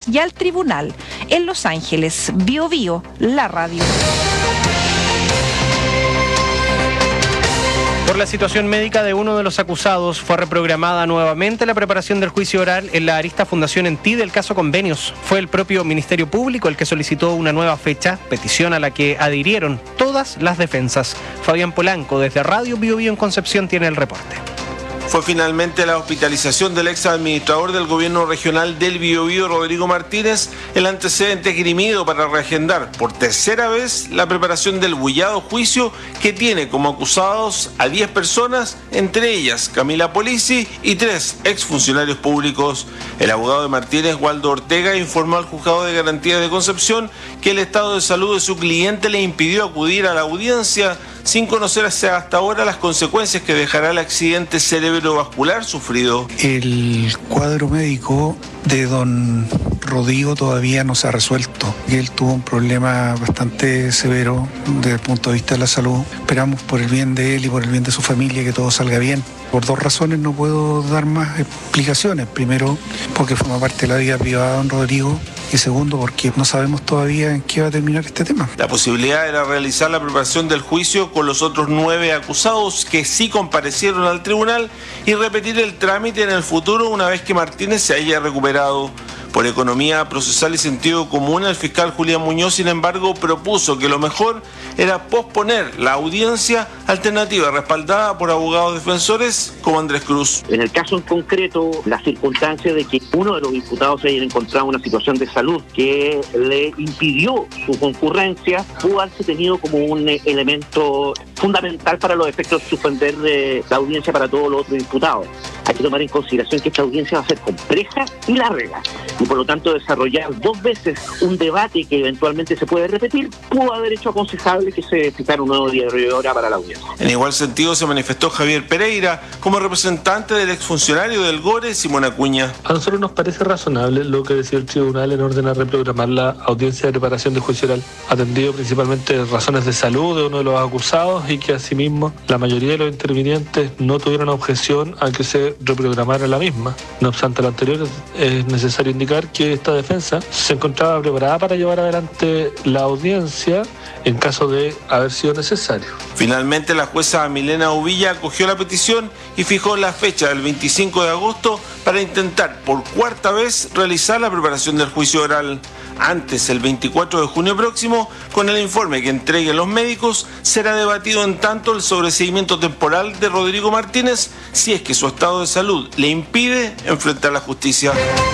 y al tribunal. En Los Ángeles, Biobío, la radio. Por la situación médica de uno de los acusados, fue reprogramada nuevamente la preparación del juicio oral en la arista Fundación Entí del caso Convenios. Fue el propio Ministerio Público el que solicitó una nueva fecha, petición a la que adhirieron todas las defensas. Fabián Polanco, desde Radio Biobío en Concepción, tiene el reporte. Fue finalmente la hospitalización del ex administrador del gobierno regional del Biobío, Rodrigo Martínez, el antecedente esgrimido para reagendar por tercera vez la preparación del bullado juicio que tiene como acusados a 10 personas, entre ellas Camila Polisi y 3 exfuncionarios públicos. El abogado de Martínez, Waldo Ortega, informó al juzgado de garantía de Concepción que el estado de salud de su cliente le impidió acudir a la audiencia sin conocerse hasta ahora las consecuencias que dejará el accidente cerebrovascular sufrido. El cuadro médico de don Rodrigo todavía no se ha resuelto. Él tuvo un problema bastante severo desde el punto de vista de la salud. Esperamos por el bien de él y por el bien de su familia que todo salga bien. Por 2 razones no puedo dar más explicaciones. Primero, porque forma parte de la vida privada de don Rodrigo. Y segundo, porque no sabemos todavía en qué va a terminar este tema. La posibilidad era realizar la preparación del juicio con los otros 9 acusados que sí comparecieron al tribunal y repetir el trámite en el futuro una vez que Martínez se haya recuperado. Por economía procesal y sentido común, el fiscal Julián Muñoz, sin embargo, propuso que lo mejor era posponer la audiencia, alternativa respaldada por abogados defensores como Andrés Cruz. En el caso en concreto, la circunstancia de que uno de los imputados se haya encontrado una situación de salud que le impidió su concurrencia, pudo haberse tenido como un elemento fundamental para los efectos de suspender la audiencia para todos los otros imputados. Hay que tomar en consideración que esta audiencia va a ser compleja y larga, y por lo tanto desarrollar 2 veces un debate que eventualmente se puede repetir, pudo haber hecho aconsejable que se fijara un nuevo día de hora para la audiencia. En igual sentido se manifestó Javier Pereira como representante del exfuncionario del GORE, Simón Acuña. A nosotros nos parece razonable lo que decía el tribunal en orden a reprogramar la audiencia de preparación de juicio oral, atendido principalmente razones de salud de uno de los acusados y que asimismo la mayoría de los intervinientes no tuvieron objeción a que se reprogramara la misma. No obstante lo anterior, es necesario indicar que esta defensa se encontraba preparada para llevar adelante la audiencia en caso de haber sido necesario. Finalmente, la jueza Milena Uvilla acogió la petición y fijó la fecha del 25 de agosto para intentar por 4ª vez realizar la preparación del juicio oral. Antes, el 24 de junio próximo, con el informe que entreguen los médicos, será debatido en tanto el sobreseimiento temporal de Rodrigo Martínez si es que su estado de salud le impide enfrentar la justicia.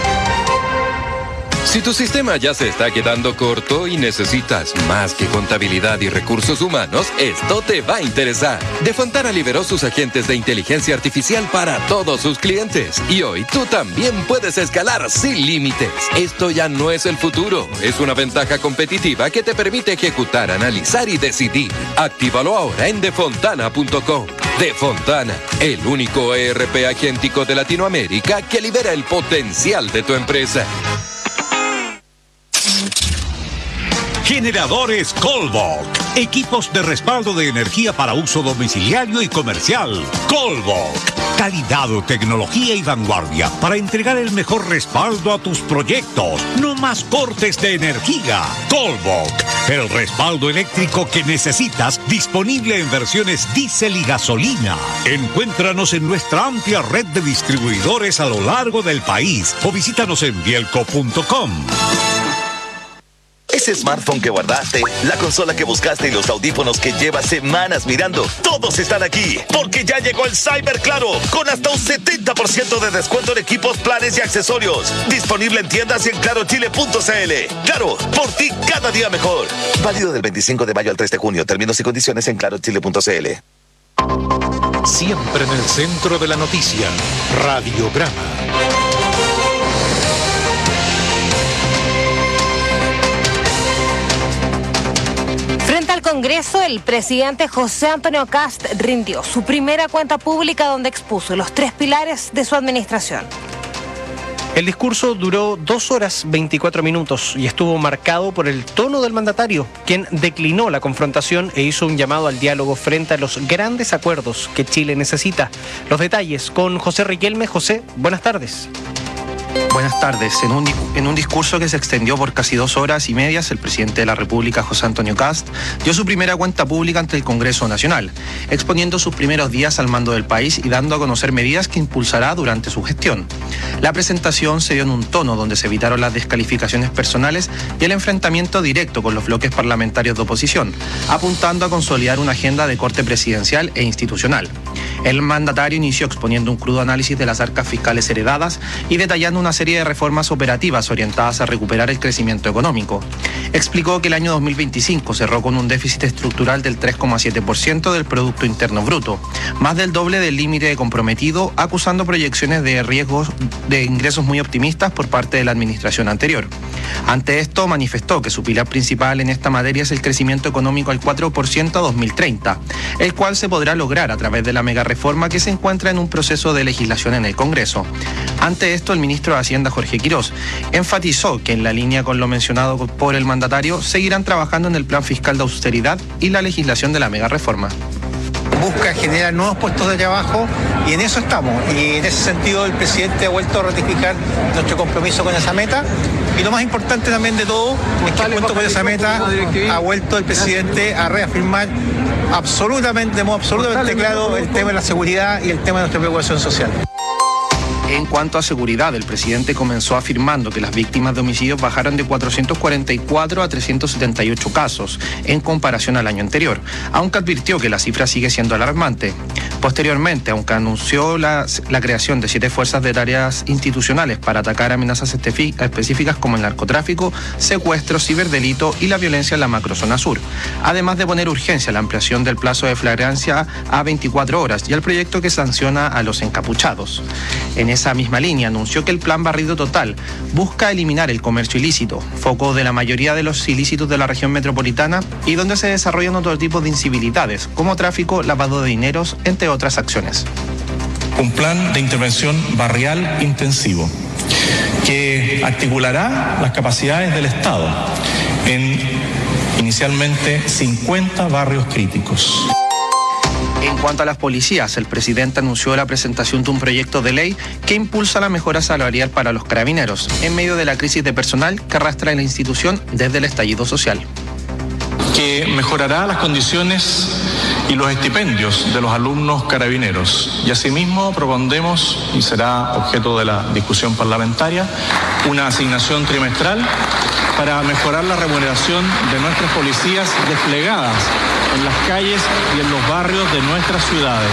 Si tu sistema ya se está quedando corto y necesitas más que contabilidad y recursos humanos, esto te va a interesar. Defontana liberó sus agentes de inteligencia artificial para todos sus clientes. Y hoy tú también puedes escalar sin límites. Esto ya no es el futuro. Es una ventaja competitiva que te permite ejecutar, analizar y decidir. Actívalo ahora en defontana.com. Defontana, el único ERP agéntico de Latinoamérica que libera el potencial de tu empresa. Generadores Colvolk. Equipos de respaldo de energía para uso domiciliario y comercial. Colvolk. Calidad, tecnología y vanguardia para entregar el mejor respaldo a tus proyectos. No más cortes de energía. Colvolk. El respaldo eléctrico que necesitas, disponible en versiones diésel y gasolina. Encuéntranos en nuestra amplia red de distribuidores a lo largo del país o visítanos en bielco.com. Ese smartphone que guardaste, la consola que buscaste y los audífonos que llevas semanas mirando, todos están aquí, porque ya llegó el Cyber Claro, con hasta un 70% de descuento en equipos, planes y accesorios. Disponible en tiendas y en clarochile.cl. Claro, por ti cada día mejor. Válido del 25 de mayo al 3 de junio. Términos y condiciones en clarochile.cl. Siempre en el centro de la noticia. Radiograma. Frente al Congreso, el presidente José Antonio Kast rindió su primera cuenta pública donde expuso los 3 pilares de su administración. El discurso duró 2 horas 24 minutos y estuvo marcado por el tono del mandatario, quien declinó la confrontación e hizo un llamado al diálogo frente a los grandes acuerdos que Chile necesita. Los detalles con José Riquelme. José, buenas tardes. Buenas tardes. En un discurso que se extendió por casi 2 horas y media, el presidente de la República, José Antonio Kast, dio su primera cuenta pública ante el Congreso Nacional, exponiendo sus primeros días al mando del país y dando a conocer medidas que impulsará durante su gestión. La presentación se dio en un tono donde se evitaron las descalificaciones personales y el enfrentamiento directo con los bloques parlamentarios de oposición, apuntando a consolidar una agenda de corte presidencial e institucional. El mandatario inició exponiendo un crudo análisis de las arcas fiscales heredadas y detallando una serie de reformas operativas orientadas a recuperar el crecimiento económico. Explicó que el año 2025 cerró con un déficit estructural del 3,7% del Producto Interno Bruto, más del doble del límite comprometido, acusando proyecciones de riesgos de ingresos muy optimistas por parte de la administración anterior. Ante esto, manifestó que su pilar principal en esta materia es el crecimiento económico al 4% a 2030, el cual se podrá lograr a través de la megareforma que se encuentra en un proceso de legislación en el Congreso. Ante esto, el ministro de Hacienda, Jorge Quirós, enfatizó que en la línea con lo mencionado por el mandatario, seguirán trabajando en el plan fiscal de austeridad y la legislación de la megareforma. Busca generar nuevos puestos de trabajo y en eso estamos. Y en ese sentido el presidente ha vuelto a ratificar nuestro compromiso con esa meta. Y lo más importante también de todo es que junto con esa meta ha vuelto el presidente a reafirmar de modo absolutamente claro el tema de la seguridad y el tema de nuestra preocupación social. En cuanto a seguridad, el presidente comenzó afirmando que las víctimas de homicidios bajaron de 444 a 378 casos en comparación al año anterior, aunque advirtió que la cifra sigue siendo alarmante. Posteriormente, aunque anunció la creación de 7 fuerzas de tareas institucionales para atacar amenazas específicas como el narcotráfico, secuestro, ciberdelito y la violencia en la macrozona sur, además de poner urgencia a la ampliación del plazo de flagrancia a 24 horas y al proyecto que sanciona a los encapuchados. En esa misma línea anunció que el plan Barrido Total busca eliminar el comercio ilícito, foco de la mayoría de los ilícitos de la región metropolitana y donde se desarrollan otro tipo de incivilidades, como tráfico, lavado de dineros, entre otras acciones. Un plan de intervención barrial intensivo que articulará las capacidades del Estado en inicialmente 50 barrios críticos. En cuanto a las policías, el presidente anunció la presentación de un proyecto de ley que impulsa la mejora salarial para los carabineros, en medio de la crisis de personal que arrastra la institución desde el estallido social. Que mejorará las condiciones y los estipendios de los alumnos carabineros. Y asimismo propondremos, y será objeto de la discusión parlamentaria, una asignación trimestral para mejorar la remuneración de nuestras policías desplegadas en las calles y en los barrios de nuestras ciudades.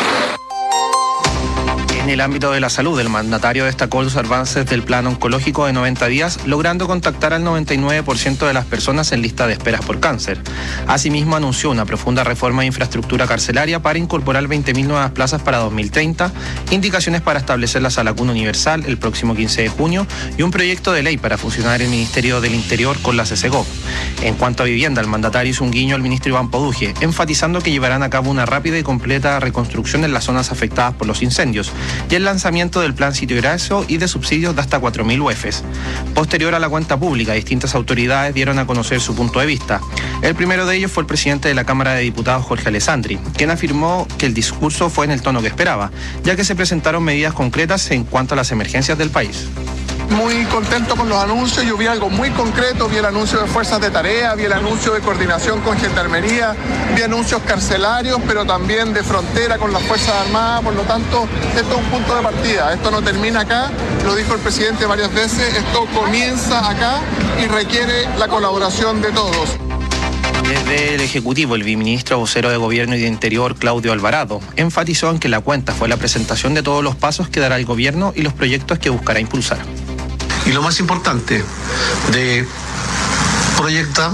En el ámbito de la salud, el mandatario destacó los avances del plan oncológico de 90 días, logrando contactar al 99% de las personas en lista de esperas por cáncer. Asimismo, anunció una profunda reforma de infraestructura carcelaria para incorporar 20.000 nuevas plazas para 2030, indicaciones para establecer la sala cuna universal el próximo 15 de junio y un proyecto de ley para fusionar el Ministerio del Interior con la CCGOV. En cuanto a vivienda, el mandatario hizo un guiño al ministro Iván Poduje, enfatizando que llevarán a cabo una rápida y completa reconstrucción en las zonas afectadas por los incendios y el lanzamiento del plan Sitio Graso y de subsidios de hasta 4.000 UEFs. Posterior a la cuenta pública, distintas autoridades dieron a conocer su punto de vista. El primero de ellos fue el presidente de la Cámara de Diputados, Jorge Alessandri, quien afirmó que el discurso fue en el tono que esperaba, ya que se presentaron medidas concretas en cuanto a las emergencias del país. Muy contento con los anuncios, yo vi algo muy concreto, vi el anuncio de fuerzas de tarea, vi el anuncio de coordinación con gendarmería, vi anuncios carcelarios, pero también de frontera con las Fuerzas Armadas, por lo tanto, esto es un punto de partida, esto no termina acá, lo dijo el presidente varias veces, esto comienza acá y requiere la colaboración de todos. Desde el Ejecutivo, el viceministro vocero de Gobierno y de Interior, Claudio Alvarado, enfatizó en que la cuenta fue la presentación de todos los pasos que dará el gobierno y los proyectos que buscará impulsar. Y lo más importante, de proyectar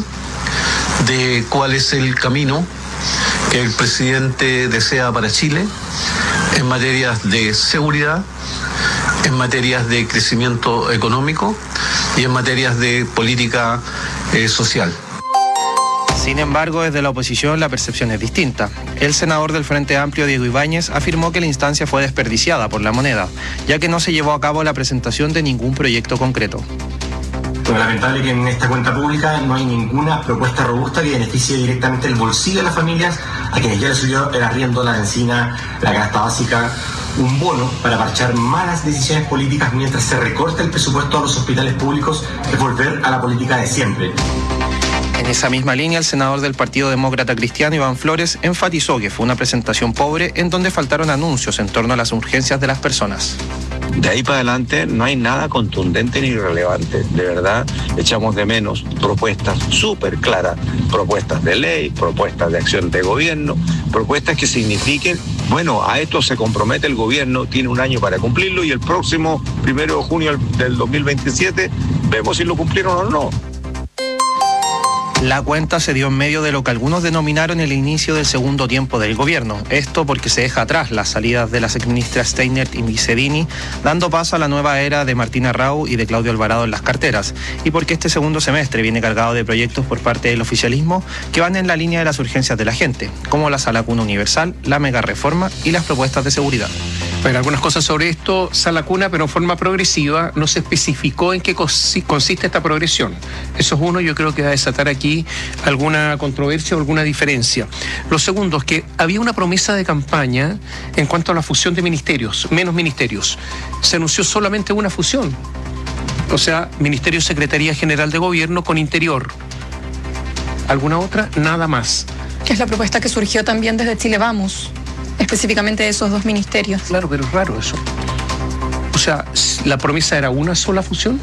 de cuál es el camino que el presidente desea para Chile en materias de seguridad, en materias de crecimiento económico y en materias de política social. Sin embargo, desde la oposición la percepción es distinta. El senador del Frente Amplio, Diego Ibáñez, afirmó que la instancia fue desperdiciada por la moneda, ya que no se llevó a cabo la presentación de ningún proyecto concreto. Pero lamentable que en esta cuenta pública no hay ninguna propuesta robusta que beneficie directamente el bolsillo de las familias a quienes ya les subió el arriendo, la benzina, la canasta básica un bono para parchar malas decisiones políticas mientras se recorta el presupuesto a los hospitales públicos es volver a la política de siempre. En esa misma línea, el senador del Partido Demócrata Cristiano, Iván Flores, enfatizó que fue una presentación pobre en donde faltaron anuncios en torno a las urgencias de las personas. De ahí para adelante no hay nada contundente ni relevante. De verdad, echamos de menos propuestas súper claras, propuestas de ley, propuestas de acción de gobierno, propuestas que signifiquen, bueno, a esto se compromete el gobierno, tiene un año para cumplirlo y el próximo 1 de junio del 2027 vemos si lo cumplieron o no. La cuenta se dio en medio de lo que algunos denominaron el inicio del segundo tiempo del gobierno. Esto porque se deja atrás las salidas de las exministras Steinert y Vicedini, dando paso a la nueva era de Martina Rau y de Claudio Alvarado en las carteras. Y porque este segundo semestre viene cargado de proyectos por parte del oficialismo que van en la línea de las urgencias de la gente, como la Sala Cuna Universal, la mega reforma y las propuestas de seguridad. Bueno, algunas cosas sobre esto, Sala Cuna, pero en forma progresiva, no se especificó en qué consiste esta progresión. Eso es uno, yo creo que va a desatar aquí alguna controversia o alguna diferencia. Lo segundo es que había una promesa de campaña en cuanto a la fusión de ministerios, menos ministerios. Se anunció solamente una fusión, o sea, Ministerio Secretaría General de Gobierno con Interior. ¿Alguna otra? Nada más. Que es la propuesta que surgió también desde Chile Vamos, específicamente de esos dos ministerios. Claro, pero es raro eso. O sea, ¿la promesa era una sola fusión?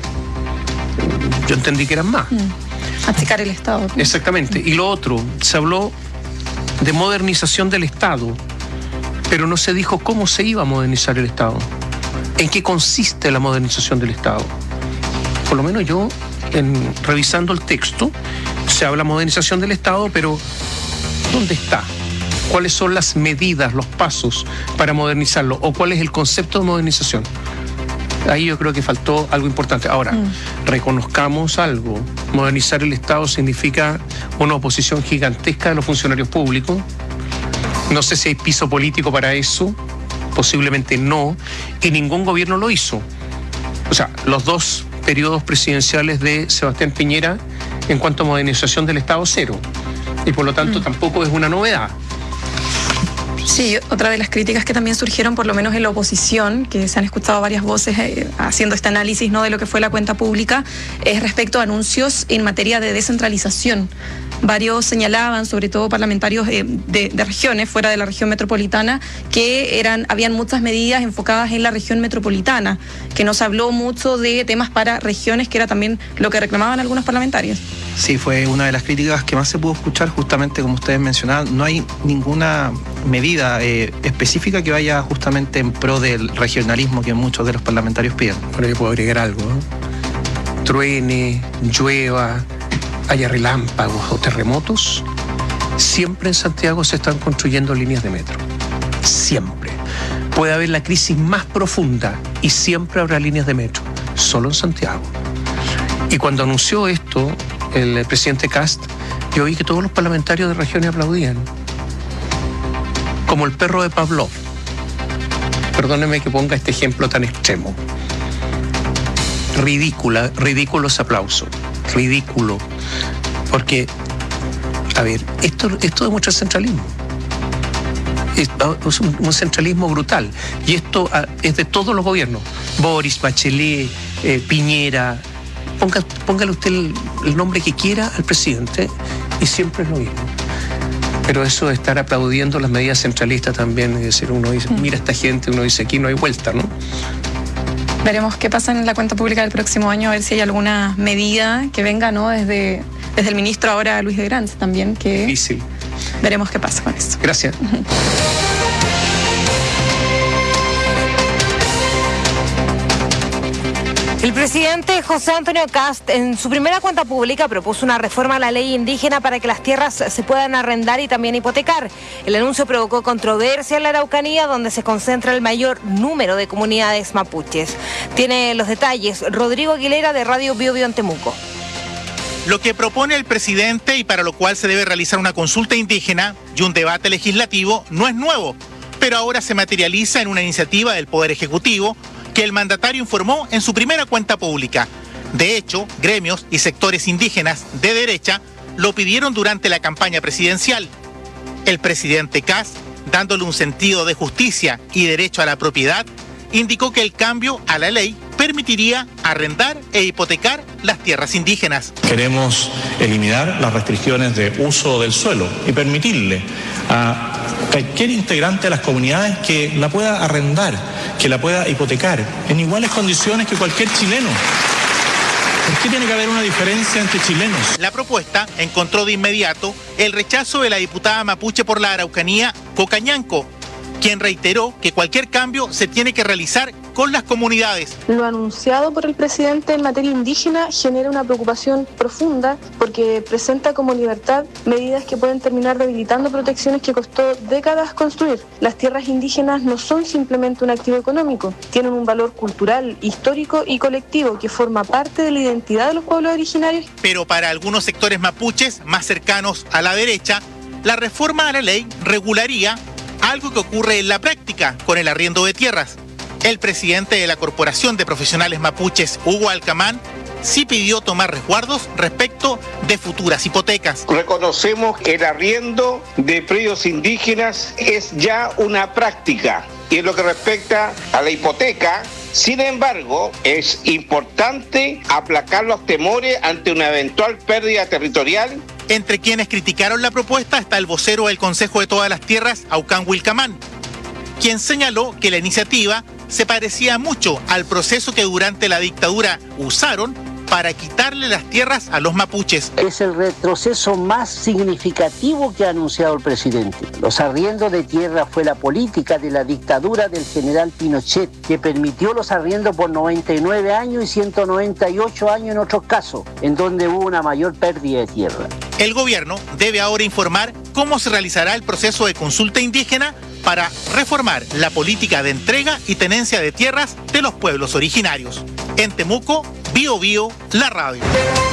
Yo entendí que eran más. Achicar el Estado. Exactamente. Y lo otro, se habló de modernización del Estado, pero no se dijo cómo se iba a modernizar el Estado. ¿En qué consiste la modernización del Estado? Por lo menos yo, revisando el texto, se habla modernización del Estado, pero ¿dónde está? ¿Cuáles son las medidas, los pasos para modernizarlo? ¿O cuál es el concepto de modernización? Ahí yo creo que faltó algo importante. Ahora, reconozcamos algo. Modernizar el Estado significa una oposición gigantesca de los funcionarios públicos. No sé si hay piso político para eso. Posiblemente no. Y ningún gobierno lo hizo. O sea, los dos periodos presidenciales de Sebastián Piñera en cuanto a modernización del Estado, cero. Y por lo tanto tampoco es una novedad. Sí, otra de las críticas que también surgieron, por lo menos en la oposición, que se han escuchado varias voces haciendo este análisis, ¿no?, de lo que fue la cuenta pública, es respecto a anuncios en materia de descentralización. Varios señalaban, sobre todo parlamentarios de regiones, fuera de la región metropolitana, que habían muchas medidas enfocadas en la región metropolitana, que no se habló mucho de temas para regiones, que era también lo que reclamaban algunos parlamentarios. Sí, fue una de las críticas que más se pudo escuchar, justamente como ustedes mencionaban. No hay ninguna medida específica que vaya justamente en pro del regionalismo que muchos de los parlamentarios piden. Bueno, yo puedo agregar algo, ¿no? Truene, llueva, haya relámpagos o terremotos, siempre en Santiago se están construyendo líneas de metro. Siempre. Puede haber la crisis más profunda y siempre habrá líneas de metro. Solo en Santiago. Y cuando anunció esto el presidente Kast, yo vi que todos los parlamentarios de regiones aplaudían. Como el perro de Pavlov. Perdóneme que ponga este ejemplo tan extremo. Ridículo ese aplauso. Ridículo. Porque, a ver, esto demuestra centralismo. Es un centralismo brutal. Y esto es de todos los gobiernos. Boris, Bachelet, Piñera. Póngale usted el nombre que quiera al presidente y siempre es lo mismo. Pero eso de estar aplaudiendo las medidas centralistas también, es decir, uno dice, mira esta gente, uno dice, aquí no hay vuelta, ¿no? Veremos qué pasa en la cuenta pública del próximo año, a ver si hay alguna medida que venga, ¿no?, desde el ministro ahora, Luis de Granz, también, que... Difícil. Veremos qué pasa con esto. Gracias. El presidente José Antonio Kast en su primera cuenta pública propuso una reforma a la ley indígena para que las tierras se puedan arrendar y también hipotecar. El anuncio provocó controversia en la Araucanía, donde se concentra el mayor número de comunidades mapuches. Tiene los detalles Rodrigo Aguilera de Radio Bio Bio en Temuco. Lo que propone el presidente y para lo cual se debe realizar una consulta indígena y un debate legislativo no es nuevo, pero ahora se materializa en una iniciativa del Poder Ejecutivo que el mandatario informó en su primera cuenta pública. De hecho, gremios y sectores indígenas de derecha lo pidieron durante la campaña presidencial. El presidente Kast dándole un sentido de justicia y derecho a la propiedad, indicó que el cambio a la ley permitiría arrendar e hipotecar las tierras indígenas. Queremos eliminar las restricciones de uso del suelo y permitirle a cualquier integrante de las comunidades que la pueda arrendar, que la pueda hipotecar en iguales condiciones que cualquier chileno. ¿Por qué tiene que haber una diferencia entre chilenos? La propuesta encontró de inmediato el rechazo de la diputada mapuche por la Araucanía, Cocañanco, quien reiteró que cualquier cambio se tiene que realizar con las comunidades. Lo anunciado por el presidente en materia indígena genera una preocupación profunda porque presenta como libertad medidas que pueden terminar debilitando protecciones que costó décadas construir. Las tierras indígenas no son simplemente un activo económico, tienen un valor cultural, histórico y colectivo que forma parte de la identidad de los pueblos originarios. Pero para algunos sectores mapuches más cercanos a la derecha, la reforma a la ley regularía algo que ocurre en la práctica con el arriendo de tierras. El presidente de la Corporación de Profesionales Mapuches, Hugo Alcamán, sí pidió tomar resguardos respecto de futuras hipotecas. Reconocemos que el arriendo de predios indígenas es ya una práctica. Y en lo que respecta a la hipoteca, sin embargo, es importante aplacar los temores ante una eventual pérdida territorial. Entre quienes criticaron la propuesta está el vocero del Consejo de Todas las Tierras, Aucán Wilcamán, quien señaló que la iniciativa se parecía mucho al proceso que durante la dictadura usaron para quitarle las tierras a los mapuches. Es el retroceso más significativo que ha anunciado el presidente. Los arriendos de tierra fue la política de la dictadura del general Pinochet, que permitió los arriendos por 99 años y 198 años en otros casos, en donde hubo una mayor pérdida de tierra. El gobierno debe ahora informar cómo se realizará el proceso de consulta indígena para reformar la política de entrega y tenencia de tierras de los pueblos originarios. En Temuco, Bio Bio, la radio.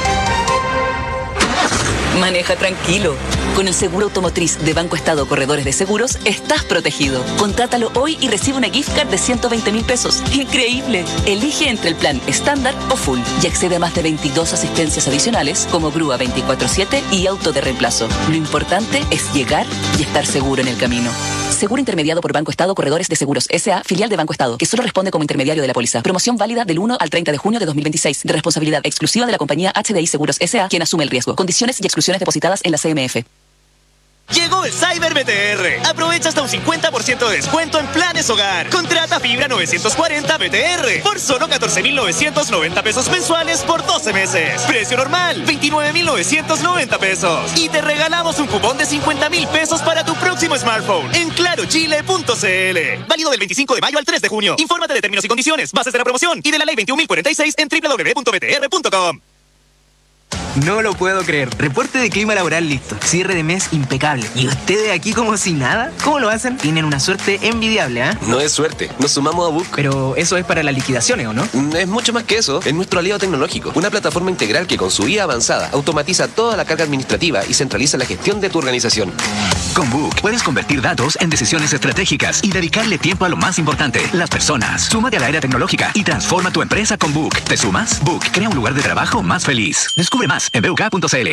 Maneja tranquilo. Con el seguro automotriz de Banco Estado Corredores de Seguros, estás protegido. Contrátalo hoy y recibe una gift card de 120.000 pesos. ¡Increíble! Elige entre el plan estándar o full y accede a más de 22 asistencias adicionales como grúa 24/7 y auto de reemplazo. Lo importante es llegar y estar seguro en el camino. Seguro intermediado por Banco Estado Corredores de Seguros S.A., filial de Banco Estado, que solo responde como intermediario de la póliza. Promoción válida del 1 al 30 de junio de 2026. De responsabilidad exclusiva de la compañía HDI Seguros S.A., quien asume el riesgo. Condiciones y exclusiones depositadas en la CMF. Llegó el Cyber BTR. Aprovecha hasta un 50% de descuento en planes hogar. Contrata fibra 940 BTR por solo 14.990 pesos mensuales por 12 meses. Precio normal, 29.990 pesos. Y te regalamos un cupón de 50.000 pesos para tu próximo smartphone en clarochile.cl. Válido del 25 de mayo al 3 de junio. Infórmate de términos y condiciones, bases de la promoción y de la ley 21.046 en www.btr.com. No lo puedo creer. Reporte de clima laboral listo. Cierre de mes impecable. ¿Y ustedes aquí como si nada? ¿Cómo lo hacen? Tienen una suerte envidiable, ¿eh? No es suerte. Nos sumamos a Book. Pero eso es para las liquidaciones, ¿o no? Es mucho más que eso. Es nuestro aliado tecnológico. Una plataforma integral que con su IA avanzada automatiza toda la carga administrativa y centraliza la gestión de tu organización. Con Book puedes convertir datos en decisiones estratégicas y dedicarle tiempo a lo más importante, las personas. Súmate a la era tecnológica y transforma tu empresa con Book. ¿Te sumas? Book crea un lugar de trabajo más feliz. Descubre más en buk.cl.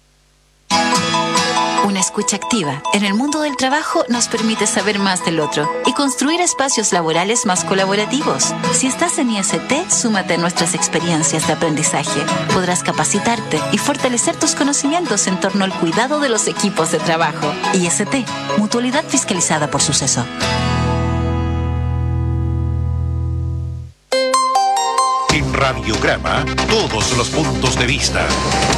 Una escucha activa en el mundo del trabajo nos permite saber más del otro y construir espacios laborales más colaborativos. Si estás en IST, súmate a nuestras experiencias de aprendizaje. Podrás capacitarte y fortalecer tus conocimientos en torno al cuidado de los equipos de trabajo. IST, mutualidad fiscalizada por Suceso. En Radiograma, todos los puntos de vista.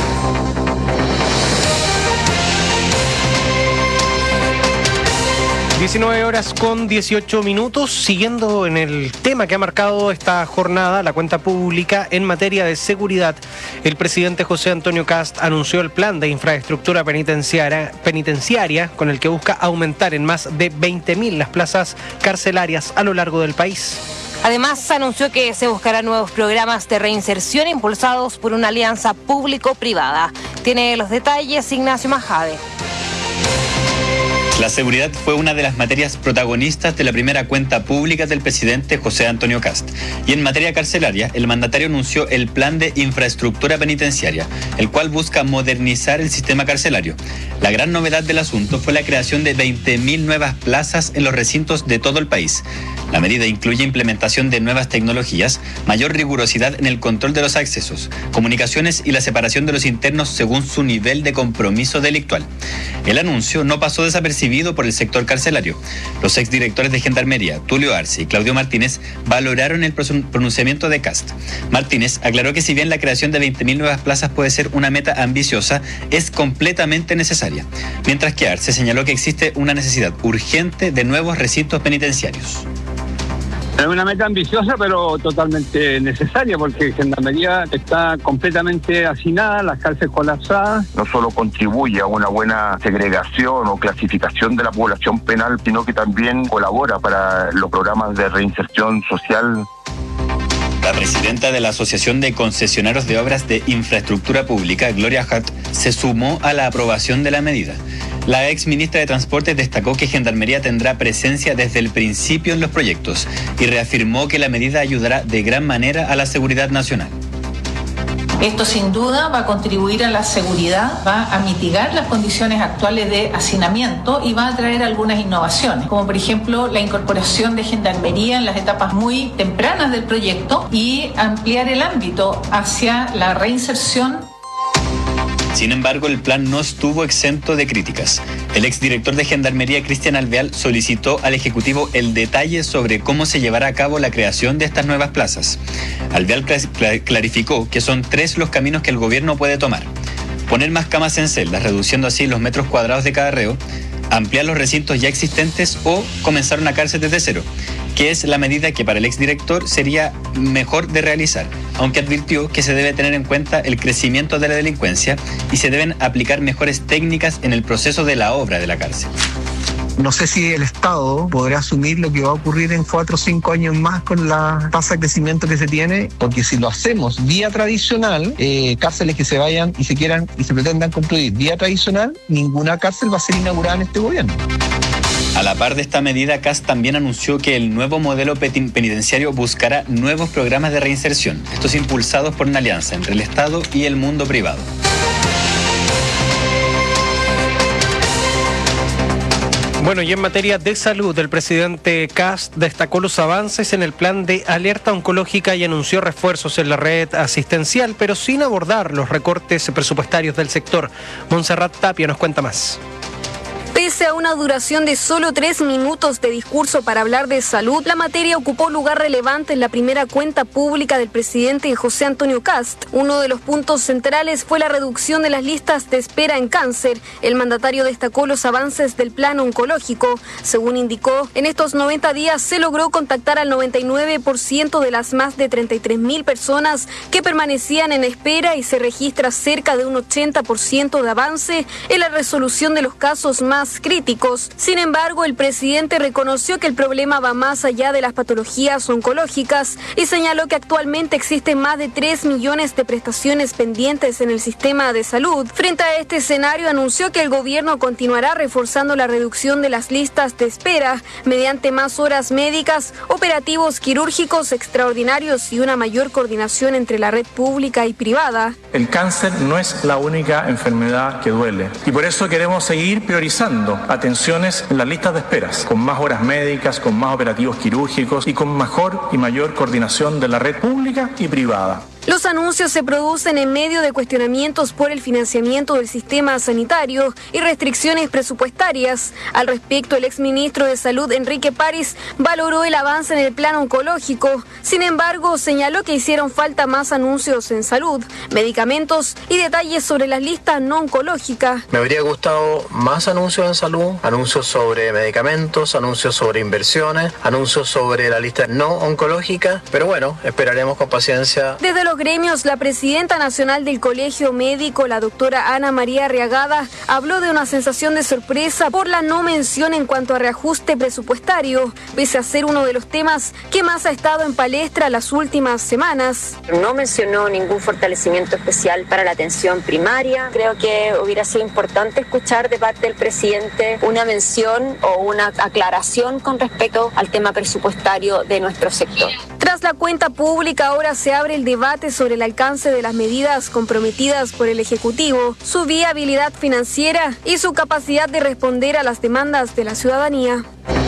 (19:18) siguiendo en el tema que ha marcado esta jornada, la cuenta pública en materia de seguridad. El presidente José Antonio Kast anunció el plan de infraestructura penitenciaria con el que busca aumentar en más de 20.000 las plazas carcelarias a lo largo del país. Además, anunció que se buscarán nuevos programas de reinserción impulsados por una alianza público-privada. Tiene los detalles Ignacio Majade. La seguridad fue una de las materias protagonistas de la primera cuenta pública del presidente José Antonio Kast. Y en materia carcelaria, el mandatario anunció el Plan de Infraestructura Penitenciaria, el cual busca modernizar el sistema carcelario. La gran novedad del asunto fue la creación de 20.000 nuevas plazas en los recintos de todo el país. La medida incluye implementación de nuevas tecnologías, mayor rigurosidad en el control de los accesos, comunicaciones y la separación de los internos según su nivel de compromiso delictual. El anuncio no pasó desapercibido por el sector carcelario. Los exdirectores de Gendarmería, Tulio Arce y Claudio Martínez, valoraron el pronunciamiento de Kast. Martínez aclaró que si bien la creación de 20.000 nuevas plazas puede ser una meta ambiciosa, es completamente necesaria. Mientras que Arce señaló que existe una necesidad urgente de nuevos recintos penitenciarios. Es una meta ambiciosa, pero totalmente necesaria, porque Gendarmería está completamente hacinada, las cárceles colapsadas. No solo contribuye a una buena segregación o clasificación de la población penal, sino que también colabora para los programas de reinserción social. La presidenta de la Asociación de Concesionarios de Obras de Infraestructura Pública, Gloria Hart, se sumó a la aprobación de la medida. La ex ministra de Transportes destacó que Gendarmería tendrá presencia desde el principio en los proyectos y reafirmó que la medida ayudará de gran manera a la seguridad nacional. Esto sin duda va a contribuir a la seguridad, va a mitigar las condiciones actuales de hacinamiento y va a traer algunas innovaciones, como por ejemplo la incorporación de Gendarmería en las etapas muy tempranas del proyecto y ampliar el ámbito hacia la reinserción. Sin embargo, el plan no estuvo exento de críticas. El exdirector de Gendarmería, Cristian Alvear, solicitó al Ejecutivo el detalle sobre cómo se llevará a cabo la creación de estas nuevas plazas. Alvear clarificó que son 3 los caminos que el gobierno puede tomar: poner más camas en celdas, reduciendo así los metros cuadrados de cada reo, ampliar los recintos ya existentes o comenzar una cárcel desde cero, que es la medida que para el exdirector sería mejor de realizar, aunque advirtió que se debe tener en cuenta el crecimiento de la delincuencia y se deben aplicar mejores técnicas en el proceso de la obra de la cárcel. No sé si el Estado podrá asumir lo que va a ocurrir en 4 o 5 años más con la tasa de crecimiento que se tiene, porque si lo hacemos vía tradicional, cárceles que se vayan y se quieran y se pretendan construir vía tradicional, ninguna cárcel va a ser inaugurada en este gobierno. A la par de esta medida, Kast también anunció que el nuevo modelo penitenciario buscará nuevos programas de reinserción, estos impulsados por una alianza entre el Estado y el mundo privado. Bueno, y en materia de salud, el presidente Kast destacó los avances en el plan de alerta oncológica y anunció refuerzos en la red asistencial, pero sin abordar los recortes presupuestarios del sector. Montserrat Tapia nos cuenta más. Pese a una duración de solo 3 minutos de discurso para hablar de salud, la materia ocupó lugar relevante en la primera cuenta pública del presidente José Antonio Kast. Uno de los puntos centrales fue la reducción de las listas de espera en cáncer. El mandatario destacó los avances del plan oncológico. Según indicó, en estos 90 días se logró contactar al 99% de las más de 33.000 personas que permanecían en espera y se registra cerca de un 80% de avance en la resolución de los casos más críticos. Sin embargo, el presidente reconoció que el problema va más allá de las patologías oncológicas y señaló que actualmente existen más de 3 millones de prestaciones pendientes en el sistema de salud. Frente a este escenario, anunció que el gobierno continuará reforzando la reducción de las listas de espera mediante más horas médicas, operativos quirúrgicos extraordinarios y una mayor coordinación entre la red pública y privada. El cáncer no es la única enfermedad que duele y por eso queremos seguir priorizando atenciones en las listas de esperas, con más horas médicas, con más operativos quirúrgicos y con mejor y mayor coordinación de la red pública y privada. Los anuncios se producen en medio de cuestionamientos por el financiamiento del sistema sanitario y restricciones presupuestarias. Al respecto, el exministro de Salud, Enrique París, valoró el avance en el plan oncológico. Sin embargo, señaló que hicieron falta más anuncios en salud, medicamentos y detalles sobre las listas no oncológicas. Me habría gustado más anuncios en salud, anuncios sobre medicamentos, anuncios sobre inversiones, anuncios sobre la lista no oncológica, pero bueno, esperaremos con paciencia. Desde los gremios, la presidenta nacional del Colegio Médico, la doctora Ana María Arriagada, habló de una sensación de sorpresa por la no mención en cuanto a reajuste presupuestario, pese a ser uno de los temas que más ha estado en palestra las últimas semanas. No mencionó ningún fortalecimiento especial para la atención primaria. Creo que hubiera sido importante escuchar de parte del presidente una mención o una aclaración con respecto al tema presupuestario de nuestro sector. Tras la cuenta pública, ahora se abre el debate sobre el alcance de las medidas comprometidas por el Ejecutivo, su viabilidad financiera y su capacidad de responder a las demandas de la ciudadanía.